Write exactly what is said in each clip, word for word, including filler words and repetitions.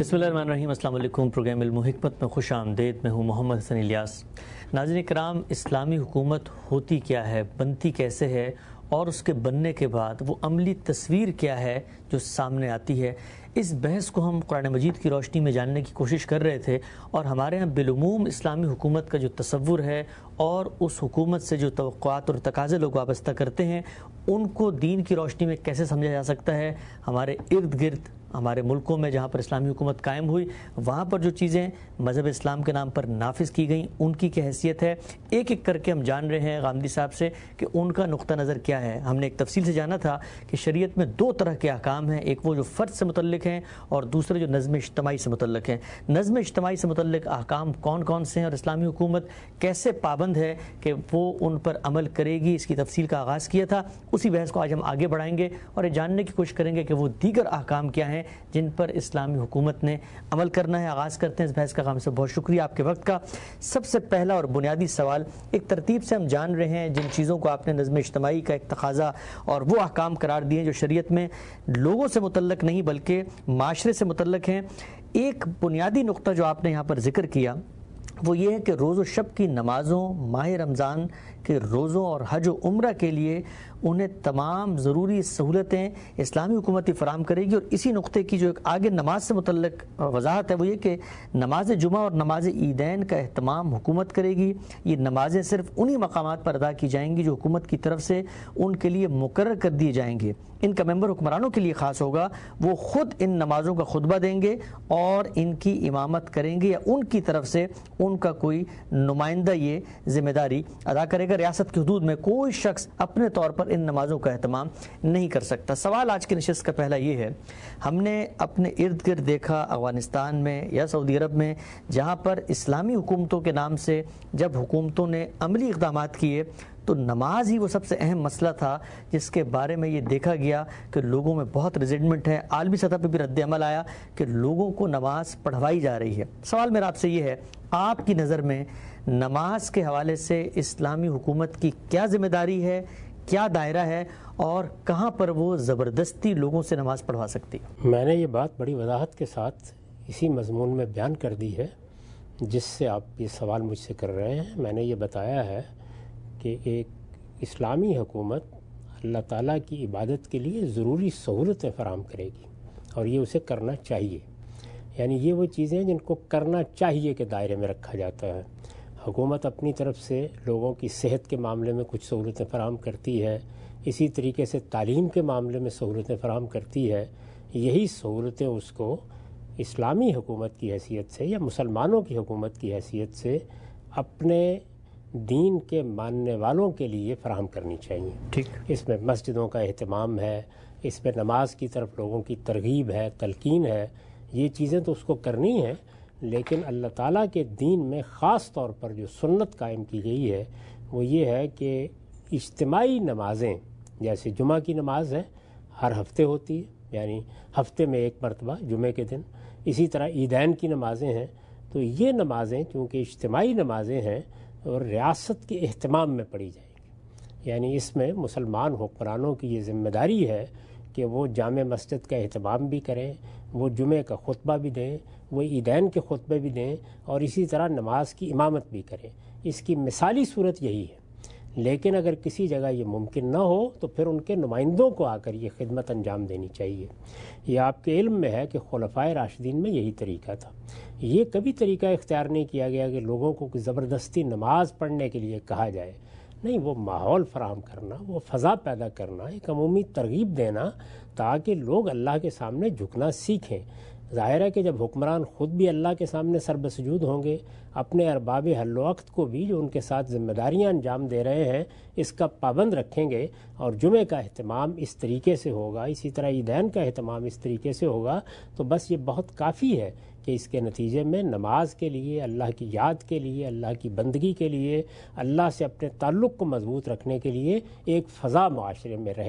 بسم اللہ الرحمن الرحیم۔ السلام علیکم۔ پروگرام علم و حکمت میں خوش آمدید۔ میں ہوں محمد حسن الیاس۔ ناظرین کرام، اسلامی حکومت ہوتی کیا ہے، بنتی کیسے ہے، اور اس کے بننے کے بعد وہ عملی تصویر کیا ہے جو سامنے آتی ہے، اس بحث کو ہم قرآن مجید کی روشنی میں جاننے کی کوشش کر رہے تھے۔ اور ہمارے ہاں بالعموم اسلامی حکومت کا جو تصور ہے اور اس حکومت سے جو توقعات اور تقاضے لوگ وابستہ کرتے ہیں، ان کو دین کی روشنی میں کیسے سمجھا جا سکتا ہے۔ ہمارے ارد گرد ہمارے ملکوں میں جہاں پر اسلامی حکومت قائم ہوئی، وہاں پر جو چیزیں مذہب اسلام کے نام پر نافذ کی گئیں، ان کی کیا حیثیت ہے، ایک ایک کر کے ہم جان رہے ہیں غامدی صاحب سے کہ ان کا نقطہ نظر کیا ہے۔ ہم نے ایک تفصیل سے جانا تھا کہ شریعت میں دو طرح کے احکام ہیں، ایک وہ جو فرد سے متعلق ہیں اور دوسرے جو نظم اجتماعی سے متعلق ہیں۔ نظم اجتماعی سے متعلق احکام کون کون سے ہیں اور اسلامی حکومت کیسے پابند ہے کہ وہ ان پر عمل کرے گی، اس کی تفصیل کا آغاز کیا تھا۔ اسی بحث کو آج ہم آگے بڑھائیں گے اور یہ جاننے کی کوشش کریں گے کہ وہ دیگر احکام کیا ہیں جن پر اسلامی حکومت نے عمل کرنا ہے۔ آغاز کرتے ہیں اس بحث کا۔ کام سے بہت شکریہ آپ کے وقت کا۔ سب سے پہلا اور بنیادی سوال، ایک ترتیب سے ہم جان رہے ہیں جن چیزوں کو آپ نے نظم اجتماعی کا ایک تقاضا اور وہ احکام قرار دیے جو شریعت میں لوگوں سے متعلق نہیں بلکہ معاشرے سے متعلق ہیں۔ ایک بنیادی نقطہ جو آپ نے یہاں پر ذکر کیا وہ یہ ہے کہ روز و شب کی نمازوں، ماہ رمضان کے روزوں اور حج و عمرہ کے لیے انہیں تمام ضروری سہولتیں اسلامی حکومت ہی فراہم کرے گی۔ اور اسی نقطے کی جو ایک آگے نماز سے متعلق وضاحت ہے وہ یہ کہ نماز جمعہ اور نماز عیدین کا اہتمام حکومت کرے گی۔ یہ نمازیں صرف انہی مقامات پر ادا کی جائیں گی جو حکومت کی طرف سے ان کے لیے مقرر کر دیے جائیں گے۔ ان کا ممبر حکمرانوں کے لیے خاص ہوگا، وہ خود ان نمازوں کا خطبہ دیں گے اور ان کی امامت کریں گے یا ان کی طرف سے ان کا کوئی نمائندہ یہ ذمہ داری ادا کرے گا۔ ریاست کی حدود میں کوئی شخص اپنے طور پر ان نمازوں کا اہتمام نہیں کر سکتا۔ سوال آج کی نشست کا پہلا یہ ہے، ہم نے اپنے ارد گرد دیکھا افغانستان میں یا سعودی عرب میں جہاں پر اسلامی حکومتوں کے نام سے جب حکومتوں نے عملی اقدامات کیے تو نماز ہی وہ سب سے اہم مسئلہ تھا جس کے بارے میں یہ دیکھا گیا کہ لوگوں میں بہت ریزنٹمنٹ ہے۔ عالمی سطح پہ بھی رد عمل آیا کہ لوگوں کو نماز پڑھوائی جا رہی ہے۔ سوال میرا آپ سے یہ ہے، آپ کی نظر میں نماز کے حوالے سے اسلامی حکومت کی کیا ذمہ داری ہے، کیا دائرہ ہے اور کہاں پر وہ زبردستی لوگوں سے نماز پڑھوا سکتی؟ میں نے یہ بات بڑی وضاحت کے ساتھ اسی مضمون میں بیان کر دی ہے جس سے آپ یہ سوال مجھ سے کر رہے ہیں۔ میں نے یہ بتایا ہے کہ ایک اسلامی حکومت اللہ تعالیٰ کی عبادت کے لیے ضروری سہولتیں فراہم کرے گی اور یہ اسے کرنا چاہیے، یعنی یہ وہ چیزیں جن کو کرنا چاہیے کے دائرے میں رکھا جاتا ہے۔ حکومت اپنی طرف سے لوگوں کی صحت کے معاملے میں کچھ سہولتیں فراہم کرتی ہے، اسی طریقے سے تعلیم کے معاملے میں سہولتیں فراہم کرتی ہے۔ یہی سہولتیں اس کو اسلامی حکومت کی حیثیت سے یا مسلمانوں کی حکومت کی حیثیت سے اپنے دین کے ماننے والوں کے لیے فراہم کرنی چاہیے۔ ٹھیک، اس میں مسجدوں کا اہتمام ہے، اس میں نماز کی طرف لوگوں کی ترغیب ہے، تلقین ہے، یہ چیزیں تو اس کو کرنی ہیں، لیکن اللہ تعالیٰ کے دین میں خاص طور پر جو سنت قائم کی گئی ہے وہ یہ ہے کہ اجتماعی نمازیں جیسے جمعہ کی نماز ہے ہر ہفتے ہوتی ہے، یعنی ہفتے میں ایک مرتبہ جمعے کے دن، اسی طرح عیدین کی نمازیں ہیں، تو یہ نمازیں چونکہ اجتماعی نمازیں ہیں اور ریاست کے اہتمام میں پڑھی جائیں گی، یعنی اس میں مسلمان حکمرانوں کی یہ ذمہ داری ہے کہ وہ جامع مسجد کا اہتمام بھی کریں، وہ جمعے کا خطبہ بھی دیں، وہ عیدین کے خطبے بھی دیں اور اسی طرح نماز کی امامت بھی کریں۔ اس کی مثالی صورت یہی ہے، لیکن اگر کسی جگہ یہ ممکن نہ ہو تو پھر ان کے نمائندوں کو آ کر یہ خدمت انجام دینی چاہیے۔ یہ آپ کے علم میں ہے کہ خلفائے راشدین میں یہی طریقہ تھا۔ یہ کبھی طریقہ اختیار نہیں کیا گیا کہ لوگوں کو زبردستی نماز پڑھنے کے لیے کہا جائے، نہیں، وہ ماحول فراہم کرنا، وہ فضا پیدا کرنا، ایک عمومی ترغیب دینا تاکہ لوگ اللہ کے سامنے جھکنا سیکھیں۔ ظاہر ہے کہ جب حکمران خود بھی اللہ کے سامنے سر بسجود ہوں گے، اپنے ارباب حل و عقد کو بھی جو ان کے ساتھ ذمہ داریاں انجام دے رہے ہیں اس کا پابند رکھیں گے اور جمعے کا اہتمام اس طریقے سے ہوگا، اسی طرح عیدین کا اہتمام اس طریقے سے ہوگا، تو بس یہ بہت کافی ہے کہ اس کے نتیجے میں نماز کے لیے، اللہ کی یاد کے لیے، اللہ کی بندگی کے لیے، اللہ سے اپنے تعلق کو مضبوط رکھنے کے لیے ایک فضا معاشرے میں رہے۔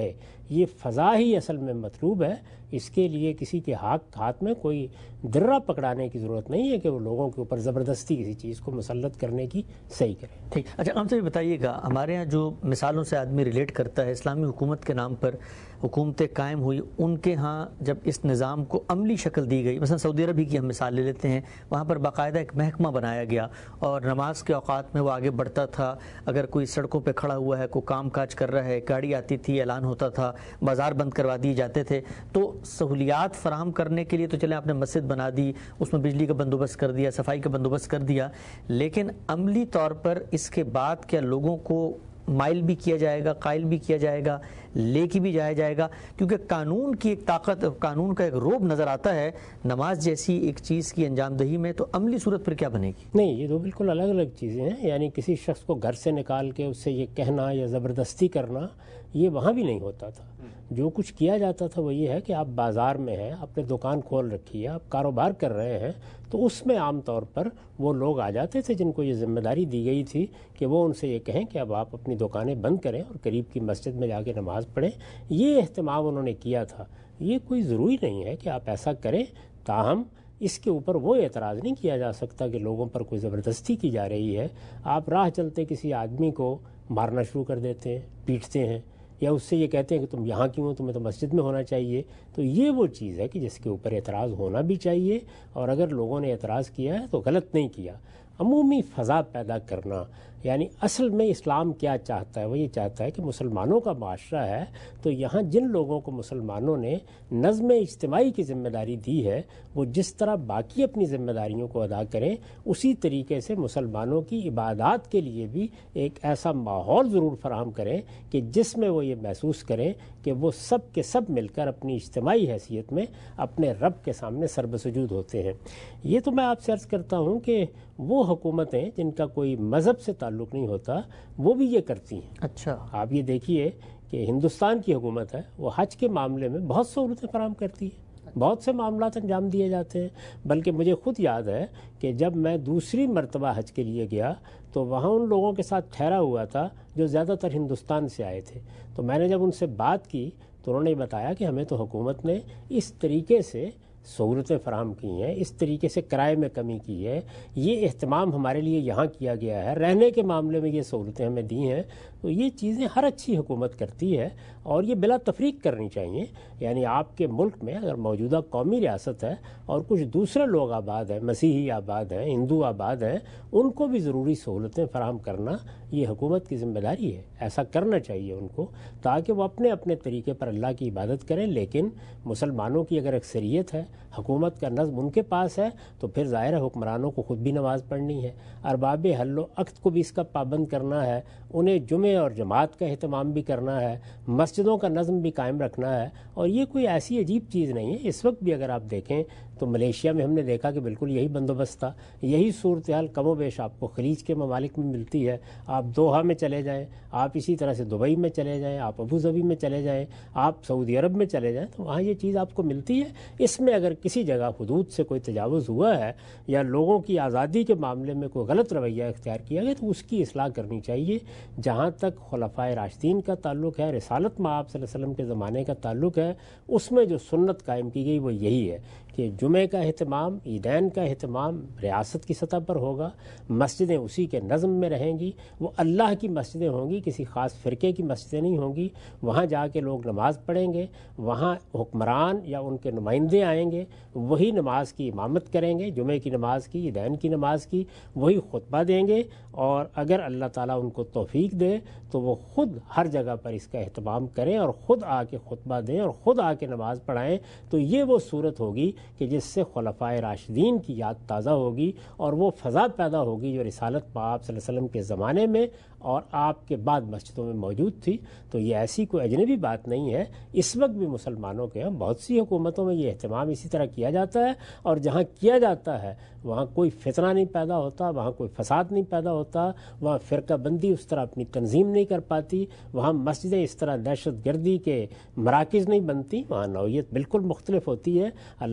یہ فضا ہی اصل میں مطلوب ہے. اس کے لیے کسی کے ہاتھ ہاتھ میں کوئی درہ پکڑانے کی ضرورت نہیں ہے کہ وہ لوگوں کے اوپر زبردستی کسی چیز کو مسلط کرنے کی صحیح کرے. ٹھیک. اچھا ہم سے بتائیے گا، ہمارے ہاں جو مثالوں سے آدمی ریلیٹ کرتا ہے، اسلامی حکومت کے نام پر حکومتیں قائم ہوئی، ان کے ہاں جب اس نظام کو عملی شکل دی گئی، مثلا سعودی عربی کی ہم مثال لے لیتے ہیں، وہاں پر باقاعدہ ایک محکمہ بنایا گیا اور نماز کے اوقات میں وہ آگے بڑھتا تھا. اگر کوئی سڑکوں پہ کھڑا ہوا ہے، کوئی کام کاج کر رہا ہے، گاڑی آتی تھی، اعلان ہوتا تھا، بازار بند کروا دیے جاتے تھے. تو سہولیات فراہم کرنے کے لیے تو چلیں آپ نے مسجد بنا دی، اس میں بجلی کا بندوبست کر دیا، صفائی کا بندوبست کر دیا، لیکن عملی طور پر اس کے بعد کیا لوگوں کو مائل بھی کیا جائے گا، قائل بھی کیا جائے گا، لے کے بھی جایا جائے گا؟ کیونکہ قانون کی ایک طاقت، قانون کا ایک روب نظر آتا ہے نماز جیسی ایک چیز کی انجام دہی میں، تو عملی صورت پر کیا بنے گی؟ نہیں، یہ دو بالکل الگ الگ چیزیں ہیں. یعنی کسی شخص کو گھر سے نکال کے اس سے یہ کہنا یا زبردستی کرنا، یہ وہاں بھی نہیں ہوتا تھا. جو کچھ کیا جاتا تھا وہ یہ ہے کہ آپ بازار میں ہیں، اپنے دکان کھول رکھی ہے، آپ کاروبار کر رہے ہیں، تو اس میں عام طور پر وہ لوگ آ جاتے تھے جن کو یہ ذمہ داری دی گئی تھی کہ وہ ان سے یہ کہیں کہ اب آپ اپنی دکانیں بند کریں اور قریب کی مسجد میں جا کے نماز پڑھیں. یہ اہتمام انہوں نے کیا تھا. یہ کوئی ضروری نہیں ہے کہ آپ ایسا کریں. تاہم اس کے اوپر وہ اعتراض نہیں کیا جا سکتا کہ لوگوں پر کوئی زبردستی کی جا رہی ہے. آپ راہ چلتے کسی آدمی کو مارنا شروع کر دیتے ہیں، پیٹتے ہیں، یا اس سے یہ کہتے ہیں کہ تم یہاں کیوں ہو، تمہیں تو مسجد میں ہونا چاہیے. تو یہ وہ چیز ہے کہ جس کے اوپر اعتراض ہونا بھی چاہیے، اور اگر لوگوں نے اعتراض کیا ہے تو غلط نہیں کیا. عمومی فضا پیدا کرنا، یعنی اصل میں اسلام کیا چاہتا ہے؟ وہ یہ چاہتا ہے کہ مسلمانوں کا معاشرہ ہے، تو یہاں جن لوگوں کو مسلمانوں نے نظم اجتماعی کی ذمہ داری دی ہے، وہ جس طرح باقی اپنی ذمہ داریوں کو ادا کریں، اسی طریقے سے مسلمانوں کی عبادات کے لیے بھی ایک ایسا ماحول ضرور فراہم کریں کہ جس میں وہ یہ محسوس کریں کہ وہ سب کے سب مل کر اپنی اجتماعی حیثیت میں اپنے رب کے سامنے سربسجود ہوتے ہیں. یہ تو میں آپ سے عرض کرتا ہوں کہ وہ حکومتیں جن کا کوئی مذہب سے تعلق نہیں ہوتا وہ بھی یہ کرتی ہیں. اچھا، آپ یہ دیکھیے کہ ہندوستان کی حکومت ہے، وہ حج کے معاملے میں بہت سہولتیں فراہم کرتی ہے، بہت سے معاملات انجام دیے جاتے ہیں. بلکہ مجھے خود یاد ہے کہ جب میں دوسری مرتبہ حج کے لیے گیا تو وہاں ان لوگوں کے ساتھ ٹھہرا ہوا تھا جو زیادہ تر ہندوستان سے آئے تھے. تو میں نے جب ان سے بات کی تو انہوں نے بتایا کہ ہمیں تو حکومت نے اس طریقے سے سہولتیں فراہم کی ہیں، اس طریقے سے کرائے میں کمی کی ہے، یہ اہتمام ہمارے لیے یہاں کیا گیا ہے، رہنے کے معاملے میں یہ سہولتیں ہمیں دی ہیں. تو یہ چیزیں ہر اچھی حکومت کرتی ہے اور یہ بلا تفریق کرنی چاہیے. یعنی آپ کے ملک میں اگر موجودہ قومی ریاست ہے اور کچھ دوسرے لوگ آباد ہیں، مسیحی آباد ہیں، ہندو آباد ہیں، ان کو بھی ضروری سہولتیں فراہم کرنا یہ حکومت کی ذمہ داری ہے. ایسا کرنا چاہیے ان کو تاکہ وہ اپنے اپنے طریقے پر اللہ کی عبادت کریں. لیکن مسلمانوں کی اگر اکثریت ہے، حکومت کا نظم ان کے پاس ہے، تو پھر ظاہر ہے حکمرانوں کو خود بھی نماز پڑھنی ہے، ارباب حل و عقد کو بھی اس کا پابند کرنا ہے، انہیں جمعے اور جماعت کا اہتمام بھی کرنا ہے، مسجدوں کا نظم بھی قائم رکھنا ہے. اور یہ کوئی ایسی عجیب چیز نہیں ہے. اس وقت بھی اگر آپ دیکھیں تو ملیشیا میں ہم نے دیکھا کہ بالکل یہی بندوبست تھا. یہی صورتحال کم و بیش آپ کو خلیج کے ممالک میں ملتی ہے. آپ دوحہ میں چلے جائیں، آپ اسی طرح سے دبئی میں چلے جائیں، آپ ابوظہبی میں چلے جائیں، آپ سعودی عرب میں چلے جائیں، تو وہاں یہ چیز آپ کو ملتی ہے. اس میں اگر کسی جگہ حدود سے کوئی تجاوز ہوا ہے یا لوگوں کی آزادی کے معاملے میں کوئی غلط رویہ اختیار کیا گیا تو اس کی اصلاح کرنی چاہیے. جہاں تک خلفائے راشدین کا تعلق ہے، رسالت مآب صلی اللہ علیہ وسلم کے زمانے کا تعلق ہے، اس میں جو سنت قائم کی گئی وہ یہی ہے کہ جمعے کا اہتمام، عیدین کا اہتمام ریاست کی سطح پر ہوگا، مسجدیں اسی کے نظم میں رہیں گی، وہ اللہ کی مسجدیں ہوں گی، کسی خاص فرقے کی مسجدیں نہیں ہوں گی. وہاں جا کے لوگ نماز پڑھیں گے، وہاں حکمران یا ان کے نمائندے آئیں گے، وہی نماز کی امامت کریں گے، جمعے کی نماز کی، عیدین کی نماز کی، وہی خطبہ دیں گے. اور اگر اللہ تعالیٰ ان کو توفیق دے تو وہ خود ہر جگہ پر اس کا اہتمام کریں اور خود آ کے خطبہ دیں اور خود آ کے نماز پڑھائیں. تو یہ وہ صورت ہوگی کہ جس سے خلفائے راشدین کی یاد تازہ ہوگی اور وہ فضا پیدا ہوگی جو رسالت مآب صلی اللہ علیہ وسلم کے زمانے میں اور آپ کے بعد مسجدوں میں موجود تھی. تو یہ ایسی کوئی اجنبی بات نہیں ہے. اس وقت بھی مسلمانوں کے ہم بہت سی حکومتوں میں یہ اہتمام اسی طرح کیا جاتا ہے، اور جہاں کیا جاتا ہے وہاں کوئی فتنہ نہیں پیدا ہوتا، وہاں کوئی فساد نہیں پیدا ہوتا، وہاں فرقہ بندی اس طرح اپنی تنظیم نہیں کر پاتی، وہاں مسجدیں اس طرح دہشت گردی کے مراکز نہیں بنتی. وہاں نوعیت بالکل مختلف ہوتی ہے. اللہ تعالیٰ نے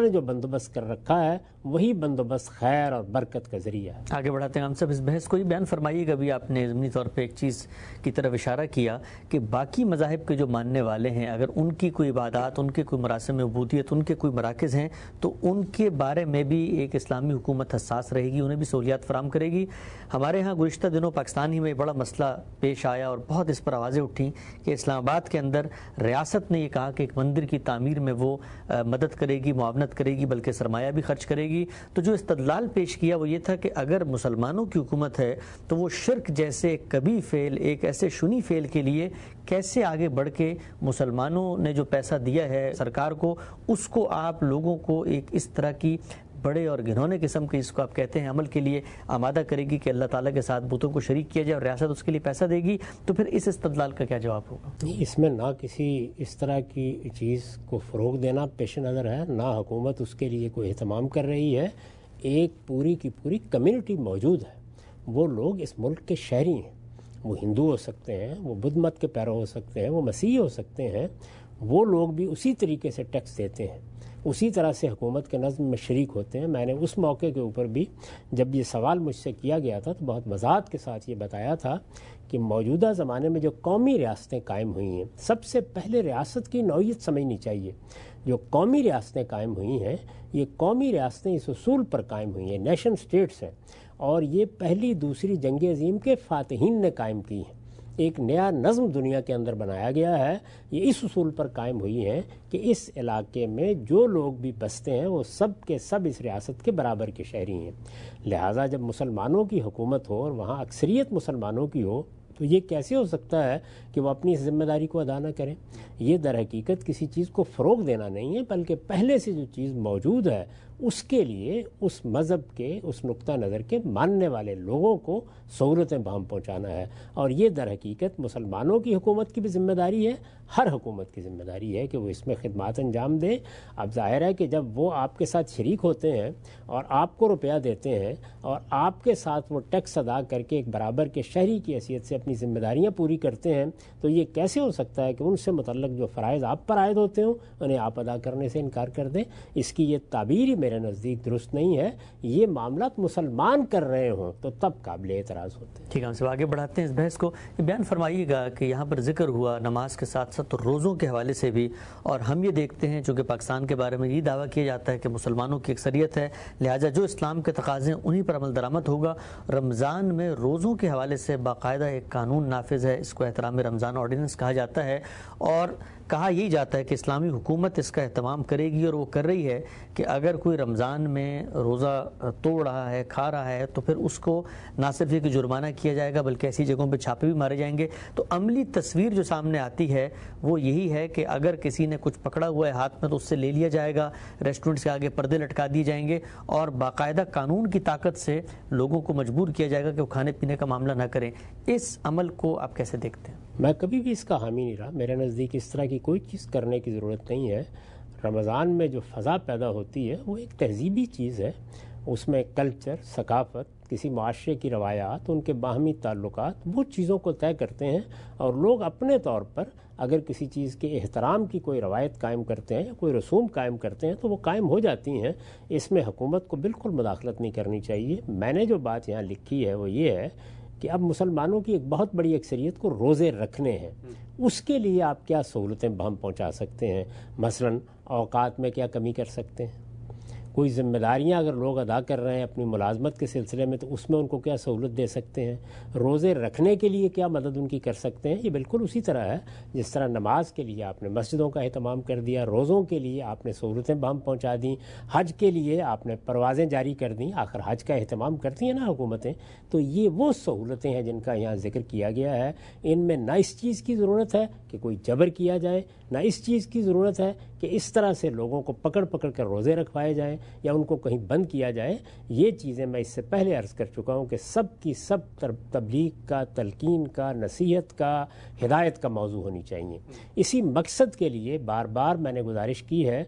نے جو بندوبست کر رکھا ہے وہی بندوبست خیر اور برکت کا ذریعہ ہے۔ آگے بڑھاتے ہیں ہم سب اس بحث کو، ہی بیان فرمائیے گا بھی آپ نے ضمنی طور پہ ایک چیز کی طرف اشارہ کیا کہ باقی مذاہب کے جو ماننے والے ہیں اگر ان کی کوئی عبادات، ان کے کوئی مراسم عبودیت، ان کے کوئی مراکز ہیں تو ان کے بارے میں بھی ایک اسلامی حکومت حساس رہے گی، انہیں بھی سہولیات فراہم کرے گی۔ ہمارے ہاں گزشتہ دنوں پاکستان ہی میں بڑا مسئلہ پیش آیا اور بہت اس پر آوازیں اٹھیں کہ اسلام آباد کے اندر ریاست نے یہ کہا کہ ایک مندر کی تعمیر میں وہ مدد کرے گی، معاونت کرے گی، بلکہ سرمایہ بھی خرچ کرے گی۔ تو جو استدلال پیش کیا وہ یہ تھا کہ اگر مسلمانوں کی حکومت ہے تو وہ شرک جیسے کبھی فعل، ایک ایسے شنی فعل کے لیے کیسے آگے بڑھ کے مسلمانوں نے جو پیسہ دیا ہے سرکار کو، اس کو آپ لوگوں کو ایک اس طرح کی بڑے اور گھنونے قسم کے اس کو آپ کہتے ہیں عمل کے لیے آمادہ کرے گی کہ اللہ تعالیٰ کے ساتھ بتوں کو شریک کیا جائے اور ریاست اس کے لیے پیسہ دے گی، تو پھر اس استدلال کا کیا جواب ہوگا؟ اس میں نہ کسی اس طرح کی چیز کو فروغ دینا پیش نظر ہے، نہ حکومت اس کے لیے کوئی اہتمام کر رہی ہے۔ ایک پوری کی پوری کمیونٹی موجود ہے، وہ لوگ اس ملک کے شہری ہیں، وہ ہندو ہو سکتے ہیں، وہ بدھ مت کے پیرو ہو سکتے ہیں، وہ مسیحی ہو سکتے ہیں، وہ لوگ بھی اسی طریقے سے ٹیکس دیتے ہیں، اسی طرح سے حکومت کے نظم میں شریک ہوتے ہیں۔ میں نے اس موقع کے اوپر بھی جب یہ سوال مجھ سے کیا گیا تھا تو بہت وضاحت کے ساتھ یہ بتایا تھا کہ موجودہ زمانے میں جو قومی ریاستیں قائم ہوئی ہیں، سب سے پہلے ریاست کی نوعیت سمجھنی چاہیے۔ جو قومی ریاستیں قائم ہوئی ہیں یہ قومی ریاستیں اس اصول پر قائم ہوئی ہیں، نیشن سٹیٹس ہیں، اور یہ پہلی دوسری جنگ عظیم کے فاتحین نے قائم کی ہیں۔ ایک نیا نظم دنیا کے اندر بنایا گیا ہے، یہ اس اصول پر قائم ہوئی ہیں کہ اس علاقے میں جو لوگ بھی بستے ہیں وہ سب کے سب اس ریاست کے برابر کے شہری ہیں۔ لہٰذا جب مسلمانوں کی حکومت ہو اور وہاں اکثریت مسلمانوں کی ہو تو یہ کیسے ہو سکتا ہے کہ وہ اپنی اس ذمہ داری کو ادا نہ کریں؟ یہ در حقیقت کسی چیز کو فروغ دینا نہیں ہے، بلکہ پہلے سے جو چیز موجود ہے اس کے لیے اس مذہب کے، اس نقطہ نظر کے ماننے والے لوگوں کو سہولتیں بہم پہنچانا ہے۔ اور یہ در حقیقت مسلمانوں کی حکومت کی بھی ذمہ داری ہے، ہر حکومت کی ذمہ داری ہے کہ وہ اس میں خدمات انجام دے۔ اب ظاہر ہے کہ جب وہ آپ کے ساتھ شریک ہوتے ہیں اور آپ کو روپیہ دیتے ہیں اور آپ کے ساتھ وہ ٹیکس ادا کر کے ایک برابر کے شہری کی حیثیت سے اپنی ذمہ داریاں پوری کرتے ہیں، تو یہ کیسے ہو سکتا ہے کہ ان سے متعلق جو فرائض آپ پر عائد ہوتے ہوں انہیں آپ ادا کرنے سے انکار کر دیں؟ اس کی یہ تعبیر ہی میرے نزدیک درست نہیں ہے۔ یہ معاملات مسلمان کر رہے ہوں تو تب قابل اعتراض ہوتے ہیں۔ ٹھیک ہے، ہم سے آگے بڑھاتے ہیں اس بحث کو۔ یہ بیان فرمائیے گا کہ یہاں پر ذکر ہوا نماز کے ساتھ ساتھ روزوں کے حوالے سے بھی، اور ہم یہ دیکھتے ہیں چونکہ پاکستان کے بارے میں یہ دعویٰ کیا جاتا ہے کہ مسلمانوں کی اکثریت ہے، لہٰذا جو اسلام کے تقاضے ہیں انہی پر عمل درآمد ہوگا۔ رمضان میں روزوں کے حوالے سے باقاعدہ ایک قانون نافذ ہے، اس کو احترام رمضان آرڈیننس کہا جاتا ہے، اور کہا یہی جاتا ہے کہ اسلامی حکومت اس کا اہتمام کرے گی اور وہ کر رہی ہے کہ اگر کوئی رمضان میں روزہ توڑ رہا ہے، کھا رہا ہے، تو پھر اس کو نہ صرف یہ کہ جرمانہ کیا جائے گا بلکہ ایسی جگہوں پہ چھاپے بھی مارے جائیں گے۔ تو عملی تصویر جو سامنے آتی ہے وہ یہی ہے کہ اگر کسی نے کچھ پکڑا ہوا ہے ہاتھ میں تو اس سے لے لیا جائے گا، ریسٹورنٹس کے آگے پردے لٹکا دیے جائیں گے، اور باقاعدہ قانون کی طاقت سے لوگوں کو مجبور کیا جائے گا کہ وہ کھانے پینے کا معاملہ نہ کریں۔ اس عمل کو آپ کیسے دیکھتے ہیں؟ میں کبھی بھی اس کا حامی نہیں رہا، میرے نزدیک اس طرح کی کوئی چیز کرنے کی ضرورت نہیں ہے۔ رمضان میں جو فضا پیدا ہوتی ہے وہ ایک تہذیبی چیز ہے، اس میں کلچر، ثقافت، کسی معاشرے کی روایات، ان کے باہمی تعلقات وہ چیزوں کو طے کرتے ہیں، اور لوگ اپنے طور پر اگر کسی چیز کے احترام کی کوئی روایت قائم کرتے ہیں یا کوئی رسوم قائم کرتے ہیں تو وہ قائم ہو جاتی ہیں۔ اس میں حکومت کو بالکل مداخلت نہیں کرنی چاہیے۔ میں نے جو بات یہاں لکھی ہے وہ یہ ہے کہ اب مسلمانوں کی ایک بہت بڑی اکثریت کو روزے رکھنے ہیں، اس کے لیے آپ کیا سہولتیں بہم پہنچا سکتے ہیں؟ مثلا اوقات میں کیا کمی کر سکتے ہیں؟ کوئی ذمہ داریاں اگر لوگ ادا کر رہے ہیں اپنی ملازمت کے سلسلے میں تو اس میں ان کو کیا سہولت دے سکتے ہیں؟ روزے رکھنے کے لیے کیا مدد ان کی کر سکتے ہیں؟ یہ بالکل اسی طرح ہے جس طرح نماز کے لیے آپ نے مسجدوں کا اہتمام کر دیا، روزوں کے لیے آپ نے سہولتیں بہم پہنچا دیں، حج کے لیے آپ نے پروازیں جاری کر دیں، آخر حج کا اہتمام کرتی ہیں نا حکومتیں۔ تو یہ وہ سہولتیں ہیں جن کا یہاں ذکر کیا گیا ہے۔ ان میں نہ اس چیز کی ضرورت ہے کہ کوئی جبر کیا جائے، نہ اس چیز کی ضرورت ہے کہ اس طرح سے لوگوں کو پکڑ پکڑ کر روزے رکھوائے جائیں یا ان کو کہیں بند کیا جائے۔ یہ چیزیں میں اس سے پہلے عرض کر چکا ہوں کہ سب کی سب تبلیغ کا، تلقین کا، نصیحت کا، ہدایت کا موضوع ہونی چاہیے۔ اسی مقصد کے لیے بار بار میں نے گزارش کی ہے